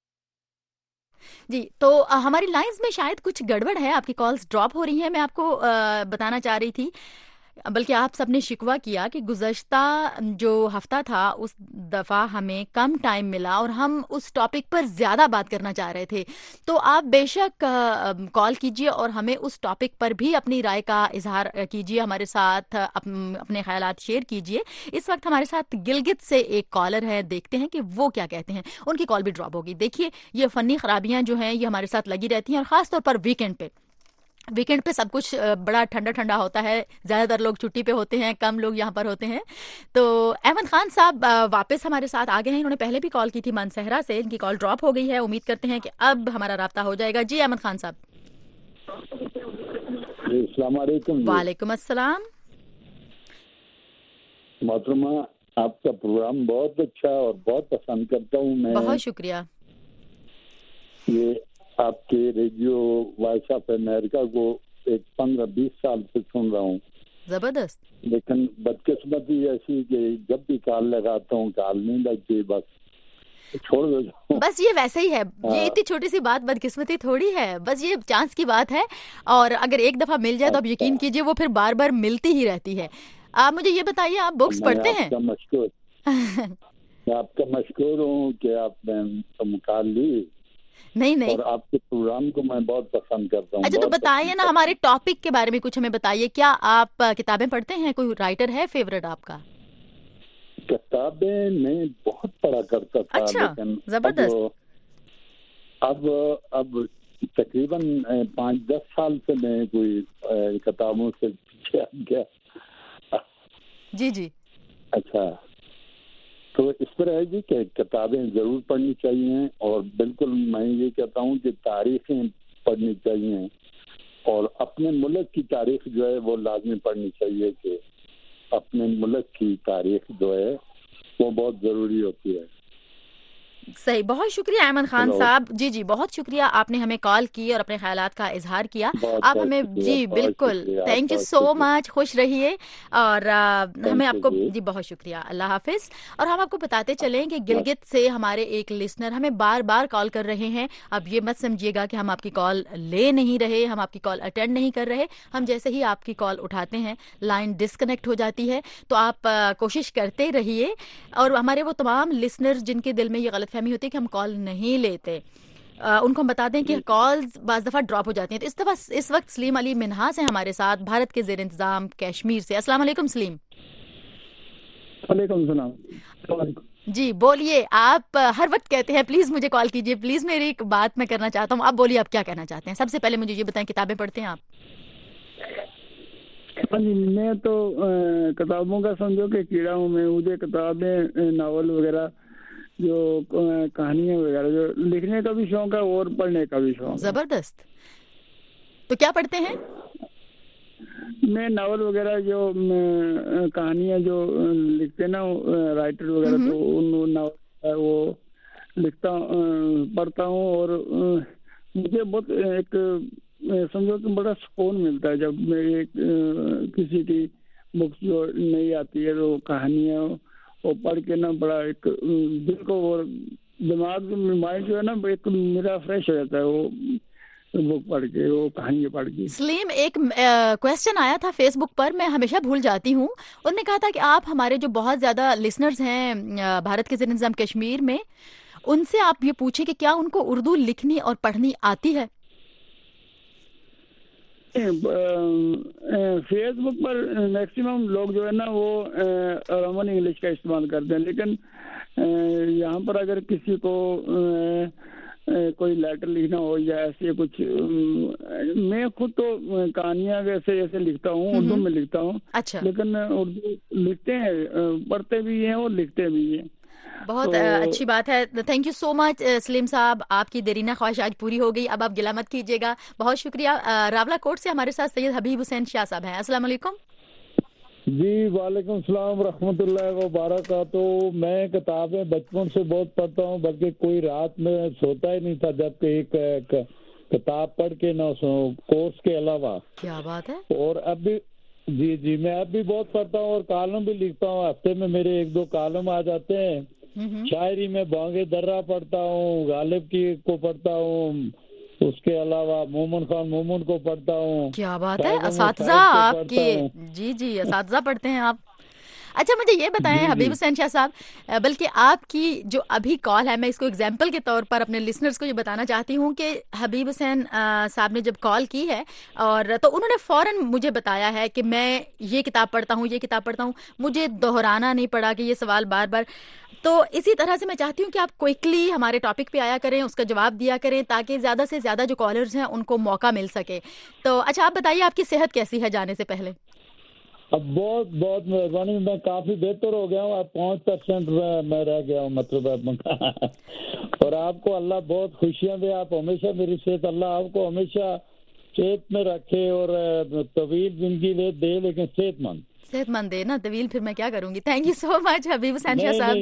جی, تو ہماری لائنز میں شاید کچھ گڑبڑ ہے, آپ کی کالز ڈراپ ہو رہی ہیں. میں آپ کو بتانا چاہ رہی تھی, بلکہ آپ سب نے شکوہ کیا کہ گزشتہ جو ہفتہ تھا اس دفعہ ہمیں کم ٹائم ملا اور ہم اس ٹاپک پر زیادہ بات کرنا چاہ رہے تھے. تو آپ بے شک کال کیجئے اور ہمیں اس ٹاپک پر بھی اپنی رائے کا اظہار کیجئے, ہمارے ساتھ اپنے خیالات شیئر کیجئے. اس وقت ہمارے ساتھ گلگت سے ایک کالر ہے, دیکھتے ہیں کہ وہ کیا کہتے ہیں. ان کی کال بھی ڈراپ ہوگی. دیکھیے, یہ فنی خرابیاں جو ہیں یہ ہمارے ساتھ لگی رہتی ہیں, اور خاص طور پر ویکینڈ پہ. ویکینڈ پہ سب کچھ بڑا ٹھنڈا ٹھنڈا ہوتا ہے, زیادہ تر لوگ چھٹی پہ ہوتے ہیں, کم لوگ یہاں پر ہوتے ہیں. تو احمد خان صاحب واپس ہمارے ساتھ آ گئے ہیں. انہوں نے پہلے بھی کال کی تھی مانسہرہ سے, ان کی کال ڈراپ ہو گئی ہے. امید کرتے ہیں کہ اب ہمارا رابطہ ہو جائے گا. جی احمد خان صاحب. السلام علیکم. وعلیکم السلام. محترمہ, آپ کا پروگرام بہت اچھا اور بہت پسند کرتا ہوں میں. بہت شکریہ. یہ آپ کے ریڈیو وائس آف امریکہ کو ایک پندرہ بیس سال سے سن رہا ہوں. زبردست. لیکن بدقسمتی ایسی کہ جب بھی کال لگاتا ہوں کال نہیں لگتی, بس چھوڑ دو. بس یہ ویسے ہی ہے, یہ اتنی چھوٹی سی بات بدقسمتی تھوڑی ہے, بس یہ چانس کی بات ہے. اور اگر ایک دفعہ مل جائے تو آپ یقین کیجئے وہ پھر بار بار ملتی ہی رہتی ہے. آپ مجھے یہ بتائیے, آپ بکس پڑھتے ہیں؟ آپ کا مشکور میں آپ کا مشکور ہوں کہ آپ نے کال لی. نہیں نہیں, اور آپ کے پروگرام کو میں بہت پسند کرتا ہوں. اچھا تو بتائیے نا, ہمارے ٹاپک کے بارے میں کچھ ہمیں بتائیے. کیا آپ کتابیں پڑھتے ہیں؟ کوئی رائٹر ہے فیوریٹ آپ کا؟ کتابیں میں بہت پڑھا کرتا تھا. اچھا, زبردست. اب اب تقریباً پانچ دس سال سے میں کوئی کتابوں سے پیچھے آ گیا. جی جی. اچھا, تو اس پر ہے جی کہ کتابیں ضرور پڑھنی چاہیے, اور بالکل میں یہ کہتا ہوں کہ تاریخیں پڑھنی چاہیے, اور اپنے ملک کی تاریخ جو ہے وہ لازمی پڑھنی چاہیے. کہ اپنے ملک کی تاریخ جو ہے وہ بہت ضروری ہوتی ہے. صحیح, بہت شکریہ احمد خان صاحب. جی جی, بہت شکریہ, آپ نے ہمیں کال کی اور اپنے خیالات کا اظہار کیا. آپ ہمیں, جی بالکل, تھینک یو سو مچ. خوش رہیے, اور ہمیں آپ کو, جی بہت شکریہ, اللہ حافظ. اور ہم آپ کو بتاتے چلیں کہ گلگت سے ہمارے ایک لسنر ہمیں بار بار کال کر رہے ہیں. اب یہ مت سمجھیے گا کہ ہم آپ کی کال لے نہیں رہے, ہم آپ کی کال اٹینڈ نہیں کر رہے. ہم جیسے ہی آپ کی کال اٹھاتے ہیں لائن ڈسکنیکٹ ہو جاتی ہے. تو آپ کوشش کرتے رہیے, اور ہمارے وہ تمام لسنر جن کے دل میں یہ غلط فہمی ہوتی ہے کہ ہم کال نہیں لیتے, ان کو ہم بتا دیں کہ کالز بعض دفعہ ڈراپ ہو جاتی ہیں. تو اس دفعہ اس وقت سلیم علی منہاس ہیں ہمارے ساتھ بھارت کے زیر انتظام کشمیر سے. السلام علیکم سلیم. وعلیکم السلام. جی بولیے, آپ ہر وقت کہتے ہیں پلیز مجھے کال کیجیے, پلیز میری ایک بات میں کرنا چاہتا ہوں. آپ بولیے, آپ کیا کہنا چاہتے ہیں. سب سے پہلے مجھے یہ بتائیں, کتابیں پڑھتے ہیں آپ؟ میں تو کتابوں کا سمجھو کہ کیڑا ہوں میں. مجھے کتابیں, ناول وغیرہ, جو کہانیاں وغیرہ, جو لکھنے کا بھی شوق ہے اور پڑھنے کا بھی شوق. زبردست. تو کیا پڑھتے ہیں؟ میں ناول وغیرہ, جو کہانیاں جو لکھتے نا رائٹر وغیرہ, تو ان ناول وہ لکھتا پڑھتا ہوں. اور مجھے بہت ایک سمجھو کہ بڑا سکون ملتا ہے جب میں کسی کی بکس جو نہیں آتی ہے تو کہانیاں وہ پڑھ کے نا بڑا ایک دل کو اور دماغ مائنڈ جو ہے نا ایک میرا فریش ہو جاتا ہے وہ بک پڑھ کے وہ کہانی پڑھ کے. سلیم ایک کوشچن آیا تھا فیس بک پر, میں ہمیشہ بھول جاتی ہوں. انہوں نے کہا تھا کہ آپ ہمارے جو بہت زیادہ لسنرز ہیں بھارت کے زیر انتظام کشمیر میں, ان سے آپ یہ پوچھیں کہ کیا ان کو اردو لکھنی اور پڑھنی آتی ہے؟ فیس بک پر میکسیمم لوگ جو ہے نا وہ رومن انگلش کا استعمال کرتے ہیں, لیکن یہاں پر اگر کسی کو کوئی لیٹر لکھنا ہو یا ایسے کچھ, میں خود تو کہانیاں ویسے ایسے لکھتا ہوں, اردو میں لکھتا ہوں, اچھا, لیکن اردو لکھتے ہیں, پڑھتے بھی ہیں اور لکھتے بھی ہیں. بہت اچھی بات ہے. تھینک یو سو مچ سلیم صاحب, آپ کی دیرینہ خواہش آج پوری ہو گئی, اب آپ گلہ مت کیجیے گا. بہت شکریہ. راولہ کوٹ سے ہمارے ساتھ سید حبیب حسین شاہ صاحب ہیں. السلام علیکم. جی وعلیکم السلام ورحمۃ اللہ وبرکاتہ. میں کتابیں بچپن سے بہت پڑھتا ہوں, بلکہ کوئی رات میں سوتا ہی نہیں تھا جب کہ ایک کتاب پڑھ کے نہ سو کورس کے علاوہ. کیا بات ہے. اور اب بھی جی جی میں اب بھی بہت پڑھتا ہوں اور کالم بھی لکھتا ہوں. ہفتے میں میرے ایک دو کالم آ جاتے ہیں. شاعری میں بانگے درہ پڑھتا ہوں, غالب کی کو پڑھتا ہوں, اس کے علاوہ مومن خان مومن کو پڑھتا ہوں. کیا بات ہے, اساتذہ آپ کی. جی جی اساتذہ پڑھتے ہیں آپ. اچھا مجھے یہ بتائیں حبیب حسین شاہ صاحب, بلکہ آپ کی جو ابھی کال ہے, میں اس کو ایگزامپل کے طور پر اپنے لسنرز کو یہ بتانا چاہتی ہوں کہ حبیب حسین صاحب نے جب کال کی ہے اور تو انہوں نے فوراً مجھے بتایا ہے کہ میں یہ کتاب پڑھتا ہوں یہ کتاب پڑھتا ہوں مجھے دہرانا نہیں پڑا کہ یہ سوال بار بار. تو اسی طرح سے میں چاہتی ہوں کہ آپ کوئکلی ہمارے ٹاپک پہ آیا کریں, اس کا جواب دیا کریں, تاکہ زیادہ سے زیادہ جو کالرز ہیں ان کو موقع مل سکے. تو اچھا آپ بتائیے آپ کی صحت کیسی ہے جانے سے پہلے؟ اب بہت بہت مہربانی, میں کافی بہتر ہو گیا ہوں. اب پانچ پرسینٹ میں رہ گیا ہوں مطلب. اور آپ کو اللہ بہت خوشیاں دے, آپ ہمیشہ میری صحت اللہ آپ کو ہمیشہ صحت میں رکھے اور طویل زندگی دے دے لیکن صحت مند صحت مند دے نا, طویل پھر میں کیا کروں گی. تھینک یو سو مچ حبیب حسین شاہ صاحب,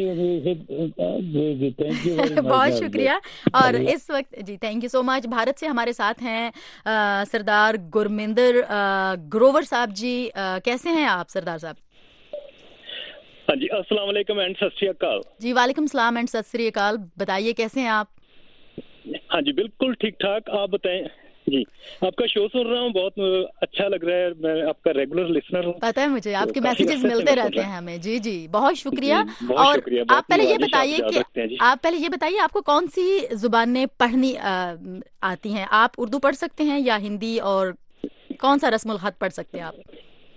بہت شکریہ. اور اس وقت جی thank you so much. Bharat سے ہمارے ساتھ ہیں سردار گرمیندر گروور صاحب. جی کیسے ہیں آپ سردار صاحب؟ ہاں جی السلام علیکم اینڈ ست سری اکال. جی وعلیکم السلام اینڈ ست سری اکال. بتائیے کیسے ہیں آپ؟ ہاں جی بالکل ٹھیک ٹھاک, آپ بتائیں. جی آپ کا شو سن رہا ہوں, بہت اچھا لگ رہا ہے, میں آپ کا ریگولر لسنر ہوں. پتہ ہے مجھے, آپ کے میسیجز ملتے رہتے ہیں ہمیں. جی جی بہت شکریہ. اور آپ پہلے یہ بتائیے کہ آپ پہلے یہ بتائیے آپ کو کون سی زبانیں پڑھنی آتی ہیں؟ آپ اردو پڑھ سکتے ہیں یا ہندی, اور کون سا رسم الخط پڑھ سکتے ہیں آپ؟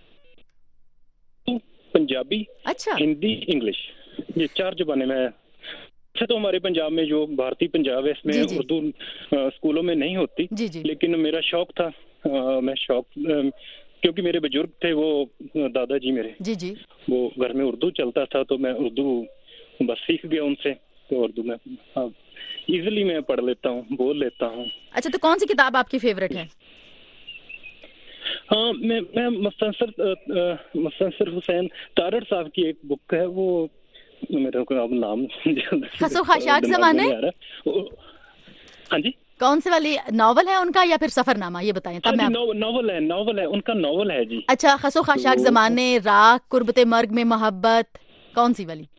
پنجابی, اچھا, ہندی, انگلش, یہ چار زبانیں. میں اچھا تو ہمارے پنجاب میں جو بھارتی پنجاب ہے اس میں اردو اسکولوں میں نہیں ہوتی, جی جی. لیکن میرا شوق تھا, میں شوق کیونکہ میرے بزرگ تھے وہ دادا جی میرے, جی جی, وہ گھر میں اردو چلتا تھا تو میں اردو بس سیکھ گیا ان سے. تو اردو میں ایزیلی میں پڑھ لیتا ہوں, بول لیتا ہوں. اچھا تو کون سی کتاب آپ کی فیوریٹ ہے؟ ہاں میں میں مستنصر مستنصر حسین تارڑ صاحب کی ایک بک ہے, وہ میرے کو اب نام خس و خاشاک زمانے. ہاں جی کون سے والی ناول ہے ان کا یا پھر سفر نامہ, یہ بتائیں تب میں. ناول ہے, ناول ہے ان کا, ناول ہے جی. اچھا خس و خاشاک زمانے, راک, قربت مرگ میں محبت, کون سی والی؟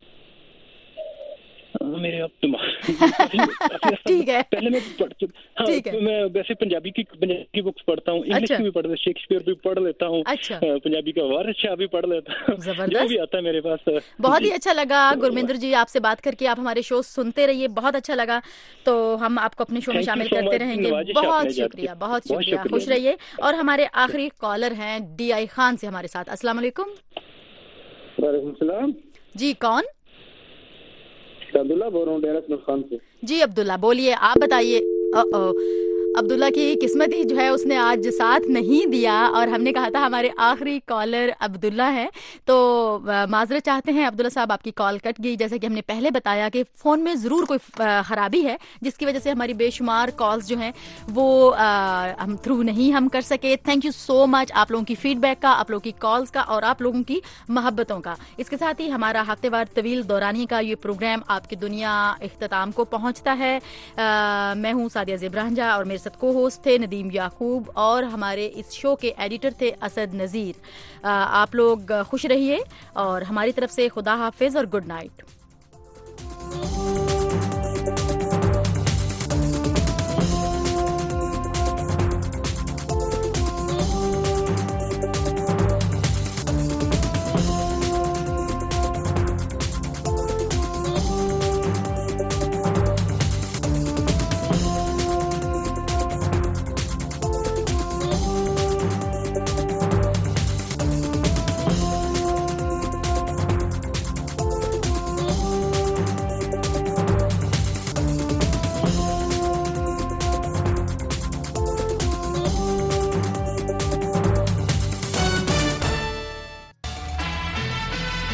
میرے اب ٹھیک ہے, پہلے میں پڑھ چکا. میں ویسے پنجابی کی پنجابی کی بکس پڑھتا ہوں, انگلش کی بھی پڑھ لیتا, شیکسپیئر بھی پڑھ لیتا ہوں, پنجابی کا وارث شاہ بھی پڑھ لیتا ہوں. زبردست, بھی آتا ہے میرے پاس. بہت ہی اچھا لگا گرمیندر جی آپ سے بات کر کے. آپ ہمارے شو سنتے رہیے, بہت اچھا لگا. تو ہم آپ کو اپنے شو میں شامل کرتے رہیں گے. بہت شکریہ, بہت شکریہ, خوش رہیے. اور ہمارے آخری کالر ہیں ڈی آئی خان سے ہمارے ساتھ. السلام علیکم. وعلیکم السلام. جی کون؟ عبداللہ بول رہا ہوں ڈیرس نسخان سے. جی عبداللہ بولیے, آپ بتائیے. عبداللہ کی قسمت ہی جو ہے اس نے آج ساتھ نہیں دیا, اور ہم نے کہا تھا ہمارے آخری کالر عبداللہ ہے, تو معذرت چاہتے ہیں عبداللہ صاحب, آپ کی کال کٹ گئی. جیسے کہ ہم نے پہلے بتایا کہ فون میں ضرور کوئی خرابی ہے جس کی وجہ سے ہماری بے شمار کالز جو ہیں وہ ہم تھرو نہیں ہم کر سکے. تھینک یو سو مچ آپ لوگوں کی فیڈ بیک کا, آپ لوگوں کی کالز کا, اور آپ لوگوں کی محبتوں کا. اس کے ساتھ ہی ہمارا ہفتے وار طویل دورانی کا یہ پروگرام آپ کی دنیا اختتام کو پہنچتا ہے. میں ہوں سعدیہ زیب رانجھا, اور میرے ساتھ کو ہوسٹ تھے ندیم یعقوب اور ہمارے اس شو کے ایڈیٹر تھے اسد نذیر. آپ لوگ خوش رہیے اور ہماری طرف سے خدا حافظ اور گڈ نائٹ.